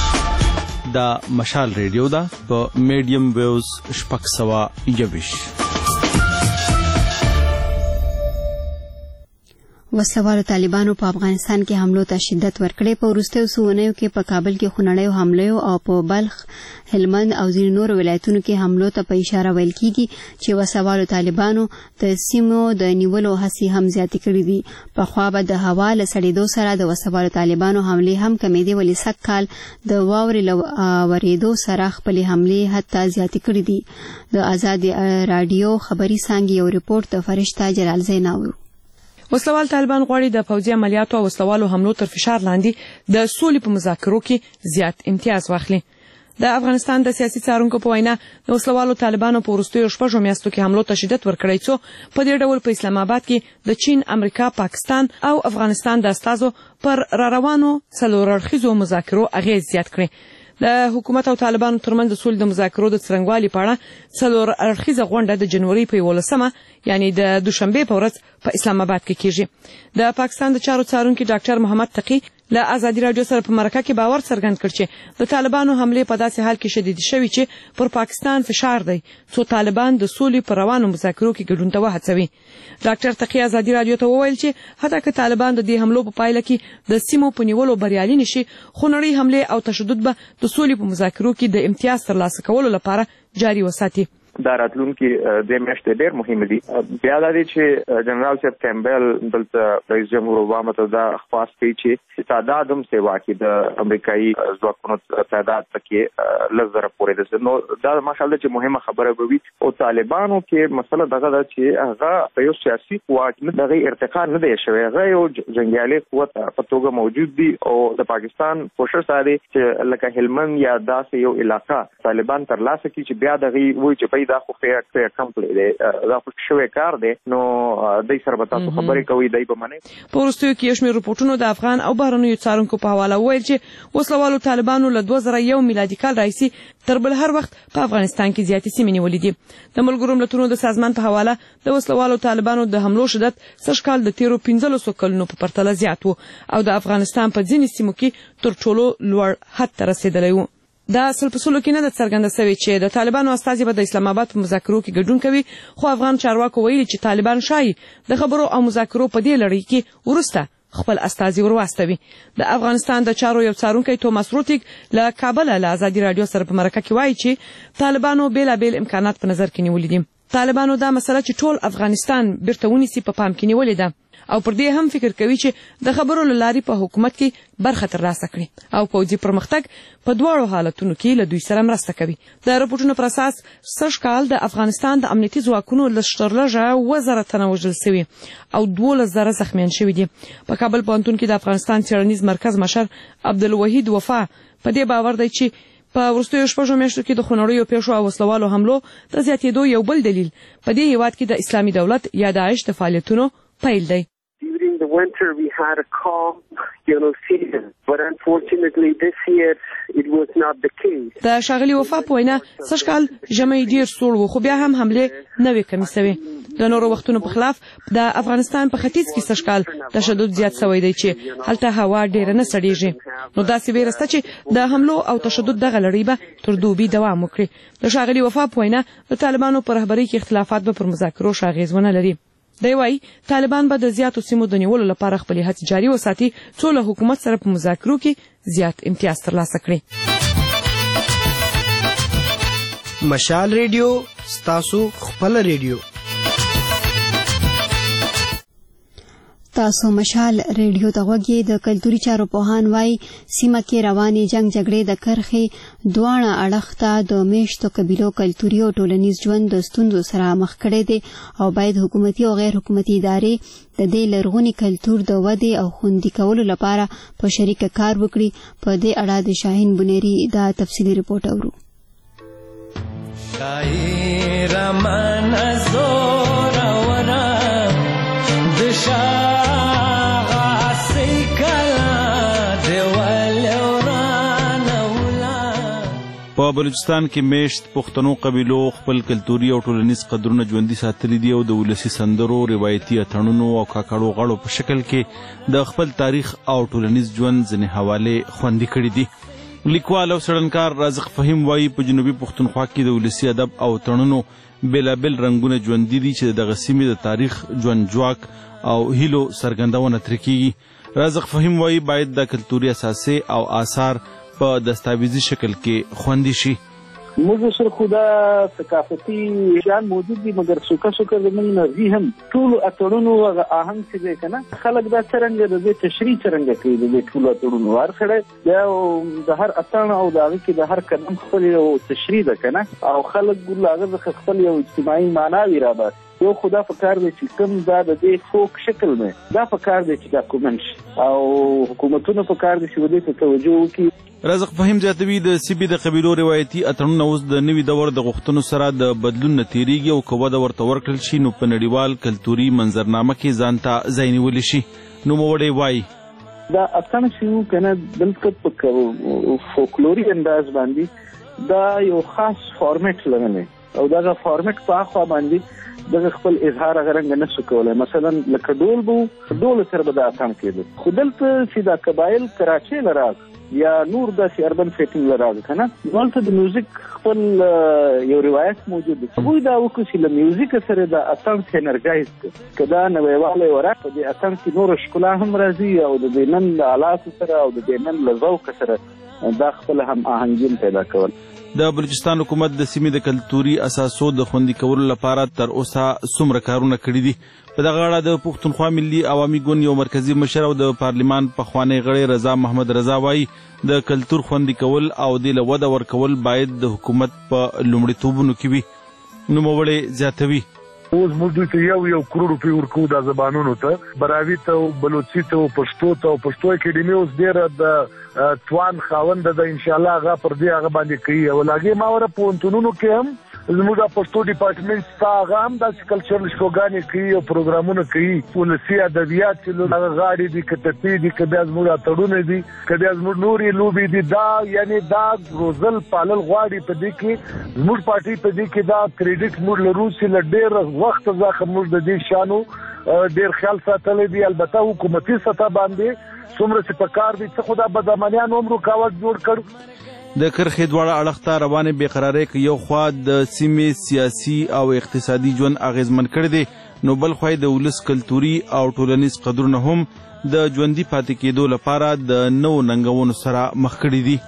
دا مشال ریډیو ده په میډیم ویوز شپږ سوه یوویشت. وسلوالو طالبانو په افغانستان کې حملو ته شدت ورکړی. په وروستیو څو اونیو کې په کابل کې خونړیو حملو او په بلخ، هلمند او ځینو نورو ولایتونو کې حملو ته په اشاره ویل کیږي چې وسلوالو طالبانو د سیمو د نیولو هڅې هم زیاتې کړې دي. پخوا به د هوا له سړېدو سره د وسلوالو طالبانو حملې هم کمېدې، ولې سږ کال د واورې له ورېدو سره خپلې حملې حتی زیاتې کړې دي. د آزاد راډیو خبري څانګې یو ریپورټ د فرشته جلال زین اورو. وسلوال طالبان غواړي د پوځي عملیاتو او وسلوالو حملو تر فشار لاندې د سولې په مذاکرو کې زیات امتیاز واخلي. د افغانستان د سیاسي څارونکو په وینا د وسلوالو طالبانو په وروستیو شپږو میاشتو کې حملو ته شدت ورکړی، څو په دې ډول په اسلام آباد کې د چین، امریکا، پاکستان او افغانستان د استازو پر را روانو څلور اړخیزو مذاکرو اغیز زیات کړی. د حکومت او طالبانو ترمنځ د سولې د مذاکرو د څرنګوالي په اړه څلور اړخیزه غونډه د جنوري په یولسمه یعنی د دوشنبې په ورځ په اسلام آباد کې کیږي. د پاکستان د چارو څارونکي ډاکټر محمد تقی له آزادي راډیو سره په مرکه کې باور څرګند کړ چې د طالبانو حملې په داسې حال کې شدید شوي چې پر پاکستان فشار دی څو طالبان د سولې پر روانو مذاکرو کې ګډون ته وهڅوي. ډاکټر تقی آزادي راډیو ته وویل چې حتی که طالبان د دې حملو په پایله کې د سیمو په نیولو بریالي نشي، خو نړۍ حملې او تشدد به د سولې په مذاکرو کې د امتیاز ترلاسه کولو لپاره جاري وساتي. دا راتلونکي د میاشتې ډېر مهم دي. بیا دا دی چې جنرال صاحب کیمبل دلته رئیس جمهور اوباما ته دا خواست کوي چې تعداد هم سیوا کې د امریکایي ځواکونو تعداد پکې لس زره پورې ده. نو دا ماشاءالله چې مهمه خبره به وي. او طالبانو کې مسله دغه ده چې هغه په یو سیاسي قوت نه دغه ارتقا نه دی شوی، هغه یو جنګیالي قوت په توګه موجود دي. او د پاکستان کوشش دا دی چې لکه هلمند یا داسې یو علاقه طالبان ترلاسه کړي چې بیا دغه وایي چې دا خو فیر فیر کمپلی دی، دا خو شوی کار دی. نو دای سره به تاسو خبرې کوي، دای به منئ. په وروستیو کې یو شمېر رپورټونو د افغان او بهرنیو څارونکو په حواله وویل چې وسلوالو طالبانو له دوه زره یو میلادي کال راهیسې تر بل هر وخت په افغانستان کې زیاتې سیمې نیولې دي. د ملګرو ملتونو د سازمان په حواله د وسلوالو طالبانو د حملو شدت سږ کال د تیرو پنځلسو کلونو په پرتله زیات و او د افغانستان په ځینې سیمو کې تر ټولو لوړ حد ته رسېدلی و. دا اصل په سلو کې نه ده څرګنده سوې چې د طالبانو استازي به د اسلام آباد په مذاکرو کې ګډون کوي، خو افغان چارواکو ویلي چې طالبان شایي د خبرو او مذاکرو په دې لړۍ کې وروسته خپل استازي ورواستوي. د افغانستان د چارو یو څارونکی توماس روتیک له کابله له آزادي راډیو سره په مرکه کې وایي چې طالبانو بېلابېل امکانات په نظر کې نیولي دي. طالبانو دا مسله چې ټول افغانستان بیرته ونیسي په پام کې نیولې ده او پر دې هم فکر کوي چې د خبرو له لارې په حکومت کې برخه ترلاسه کړي او پوځي پرمختګ په دواړو حالتونو کې له دوی سره مرسته کوي. د راپورټونو پر اساس سږ کال د افغانستان د امنیتي ځواکونو لږترلږه اووه زره تنه وژل سوي او دولس زره زخمیان شوي دي. په کابل پوهنتون کې د افغانستان څېړنیز مرکز مشر عبدالوحید وفا په دې باور دی چې په وروستیو شپږو میاشتو کې د خونړیو پیښو او وسلوالو حملو د زیاتېدو یو بل دلیل په دې هېواد کې د اسلامي دولت یا داعش د فعالیتونو پیل دی. During the winter we had a calm, you know, season, but unfortunately this year it was not the case. د ښاغلي وفا په وینا سږ کال ژمی ډېر سوړ و، خو بیا هم حملې نه وې کمې سوې. د نورو وختونو په خلاف د افغانستان په ختیځ کې سږ کال تشدد زیات سوی دی چې هلته هوا ډېره نه سړېږي. نو داسې ویره شته چې د حملو او تشدد دغه لړۍ به تر دوبي دوام وکړي. د ښاغلي وفا په وینا د طالبانو په رهبرۍ کې اختلافات به پر مذاکرو ښه اغېز ونه لري. دی وايي طالبان به د زیاتو سیمو د نیولو لپاره خپلې هڅې جاري وساتي څو له حکومت سره په مذاکرو کې زیات امتیاز ترلاسه کړي. مشال ریډیو ستاسو خپل ریډیو. تاسو مشال ریډیو ته غوږی. د کلتوري چارو پوهان وایي سیمه کې روانې جنگ جګړې د کرښې دواړه اړخ ته د میشتو قبیلو کلتوري او ټولنیز ژوند د ستونزو سره مخ کړی دی او باید حکومتي او غیر حکومتي ادارې د دې لرغوني کلتور د ودې او خوندي کولو لپاره په شریکه کار وکړي. په دې اړه د شاهین بنيري دا تفصیلي رپورټ اورو. شاعر من زور ورا دشا په بلوچستان کې میشت پښتنو قبیلو خپل کلتوري او ټولنیز قدرونه ژوندي ساتلي دي او د ولسي سندرو، روایتي اتڼونو او کاکړو غړو په شکل کې د خپل تاریخ او ټولنیز ژوند ځینې حوالې خوندي کړي دي. لیکوال او څېړنکار رازق فهیم وایي په جنوبي پښتونخوا کې د ولسي ادب او تړونو بېلابېل رنګونه ژوندي دي چې دغه سیمې د تاریخ ژوند جواک او هیلو څرګندونه ترې کیږي. رازق فهیم وایي باید د کلتوري اساسې او آثار په دستاویزي شکل کې خوندي شي. موږ سره خو دا ثقافتي شیان موجود دي مګر سوکه سوکه زموږ نرغي هم ټولو اتړونو هغه آهنګ چې دی که نه خلک دا څرنګه د دې تشریح څرنګه کوي د دې ټولو اتړونو هر سړی بیا د هر اتڼ او د هغه کې د هر قدم خپل یو تشریح ده که نه او خلک له هغه څخه خپل یو اجتماعي معناوي راباسي. یو خو دا پکار دی چې کوم دا د دې فوک شکل دی دا پکار دی چې ډاکومنټ شي او حکومتونه پکار دي چې دې ته توجه وکړي. رازق فهیم زیاتوي د سیبي د قبیلو روایتي اتړونه اوس د نوي دور د غوښتنو سره د بدلون نه تېرېږي او که وده ورته ورکړل شي نو په نړیوال کلتوري منظرنامه کې ځان ته ځای نیولی شي. نوموړی وایي دا اتڼ چې وو که نه دلته په فولکلوري انداز باندې دا یو خاص فارمیټ لرلی او دغه فارمیټ په اخوا باندې دغه خپل اظهار هغه رنګ نه شو کولی. مثلا لکه ډول به ډول سره به دا اتڼ کېده خو دلته چې دا قبایل کراچۍ له راغ یا نور داسې اربن سیټینګ له راغ که نه دلته د میوزیک خپل یو روایت موجود دی. هغوی دا وکړو چې له میوزیک سره دا اتڼ سینرګایز کړه که دا نویوالی ورا په دې اتڼ کې نوره ښکلا هم راځي او د دې نن له آلاتو سره او د دې نن له ذوق سره دا خپل هم آهنګین پیدا کول. د بلوچستان حکومت د سیمې د کلتوري اساسو د خوندي کولو لپاره تر اوسه څومره کارونه کړي دي. په دغه اړه د پښتونخوا ملي عوامي ګوند یو مرکزي مشر او د پارلمان پخوانی غړی رضا محمد رضا وایي د کلتور خوندي کول او د له وده ورکول باید د حکومت په لومړیتوبونو کې وي. نوموړی زیاتوي اوس موږ دوی ته یو یو کروڑ روپۍ ورکوو دا زبانونو ته براوي ته بلوچي ته پښتو ته او پښتو اکیډمي اوس ډېره د توان خاونده ده انشاءالله هغه پر دې هغه باندې کوي او هغې ما وره پوهنتونونو کې هم زموږ د پښتو ډپارټمنټ ستا هغه هم داسې کلچرل شوګانې کوي او پروګرامونه کوي. ولسي ادبیات چې هغه غاړې دي که ټپې دي که بیا زموږ اتړونه دي که بیا زموږ نورې لوبې دي دا یعنې دا روزل پالل غواړي. په دې کې زموږ پارټي په دې کې دا کریډټ موږ لرو چې له ډېر وخت څخه موږ د دې شانو ډېر خیال ساتلی دی. البته حکومتي سطح باندې څومره چې په کار دي څه خو دا بدامنیانو هم رکاوټ جوړ کړ. د کرښې دواړه اړخ ته روانې بېقرارۍ که یو خوا د سیمې سیاسي او اقتصادي ژوند اغېزمن کړی دی نو بل خوا د ولس کلتوري او ټولنیز قدرونه هم د ژوندي پاتې کېدو لپاره د نوو ننګونو سره مخ کړي دي.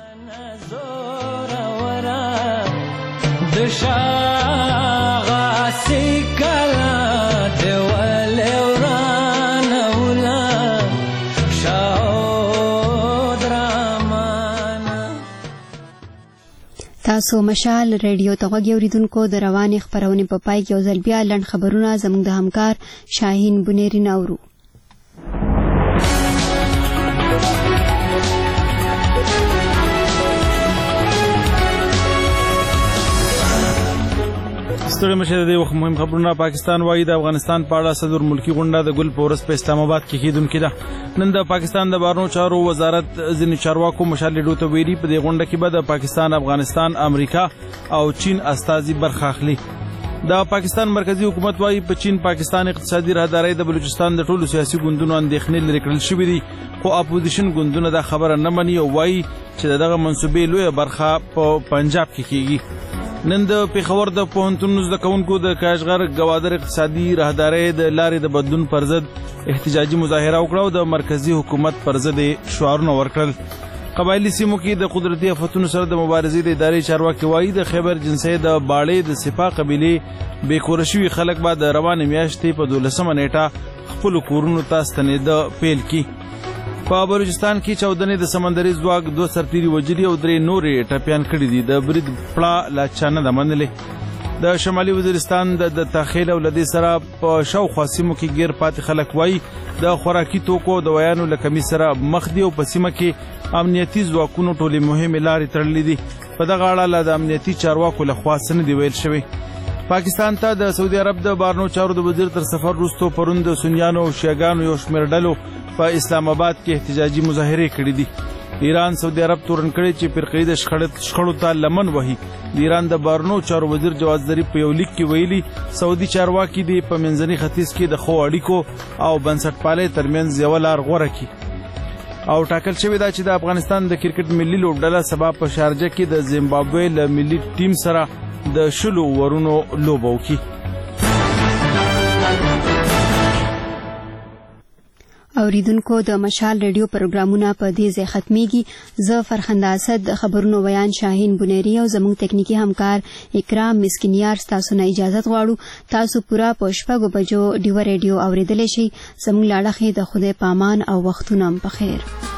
تاسو مشال ریډیو ته غوږ اوریدونکو د روانې خپرونې په پای کې یو ځل بیا لنډ خبرونه زموږ د همکار شاهین بنيري ناورو. ستړي مشه د وخت مهم خبرونه. پاکستان وایي د افغانستان په اړه صدر ملکی غونډه د ګل په ورځ په اسلام آباد کې کېدونکې ده. نن د پاکستان د بهرنیو چارو وزارت ځینې چارواکو مشال ریډیو ته ویلي په دې غونډه کې به د پاکستان، افغانستان، امریکا او چین استازي برخه اخلي. د پاکستان مرکزی حکومت وایي په چین پاکستان اقتصادي راهدارۍ د بلوچستان د ټولو سیاسي ګوندونو اندېښنې لرې کړل شوي دي خو اپوزیشن ګوندونه دا خبره نه مني او وایي چې دغه منصوبې لویه برخه په پنجاب کې کېږي. نن د پېښور د پوهنتون زده کوونکو د کاشغر ګوادر اقتصادي راهدارۍ د لارې د بدلون پر ضد احتجاجي مظاهره وکړه او د مرکزی حکومت پر ضد شعارونه ورکړل. قبایلي سیمو کې د قدرتي آفتونو سره د مبارزې د ادارې چارواکي وایي د خیبر جنسۍ د باړې د سپاه قبیلې بېکوره شوي خلک به د روانې میاشتې په دولسمه نیټه خپلو کورونو ته ستنېده پیل کړي. په بلوچستان کې چاودنې د سمندري ځواک دوه سرتیري وژلي او درې نورې ټپیان کړي دي. د برید پړه لا چا نه ده منلې. د شمالي وزیرستان د تخیل او لدې سره په شاوخوا سیمو کې ګیر پاتې خلک وایي د خوراکي توکو او دوایانو له کمي سره مخ دي او په سیمه کې امنیتي ځواکونو ټولې مهمې لارې تړلې دي. په دغه اړه له د امنیتي چارواکو لخوا څه نه دي ویل شوي. پاکستان ته د سعودي عرب د بهرنیو چارو د وزیر تر سفر وروسته پرون د سنیانو او شیعګانو یو شمېر ډلو په اسلام آباد کې احتجاجي مظاهرې کړې دي. ایران سعودي عرب تورن کړی چې فرقې د شخړو ته لمن وهي. د ایران د بهرنیو چارو وزیر جواد ظریف په یو لیک کې ویلي سعودي چارواکي دي په منځني ختیځ کې د ښو اړیکو او بنسټپالۍ ترمنځ یوه لار غوره کړي. او ټاکل شوې ده چې د افغانستان د کرکټ ملي لوبډله سبا په شارجه کې د زیمبابوې له ملي ټیم سره د شلو ورونو لوبه وکړي. اوریدونکو د مشال ریډیو پروګرامونه په دې ځای ختميږي. زه فرخنده اسد د خبرونو ویان شاهین بنيري او زموږ تکنیکی همکار اکرام مسکینیار تاسو نه اجازه غواړو. تاسو پورا په شپږو بجو ډیو ریډیو اوریدلی شئ. زموږ لاړه خې د خدای پامان او وختونه په خیر.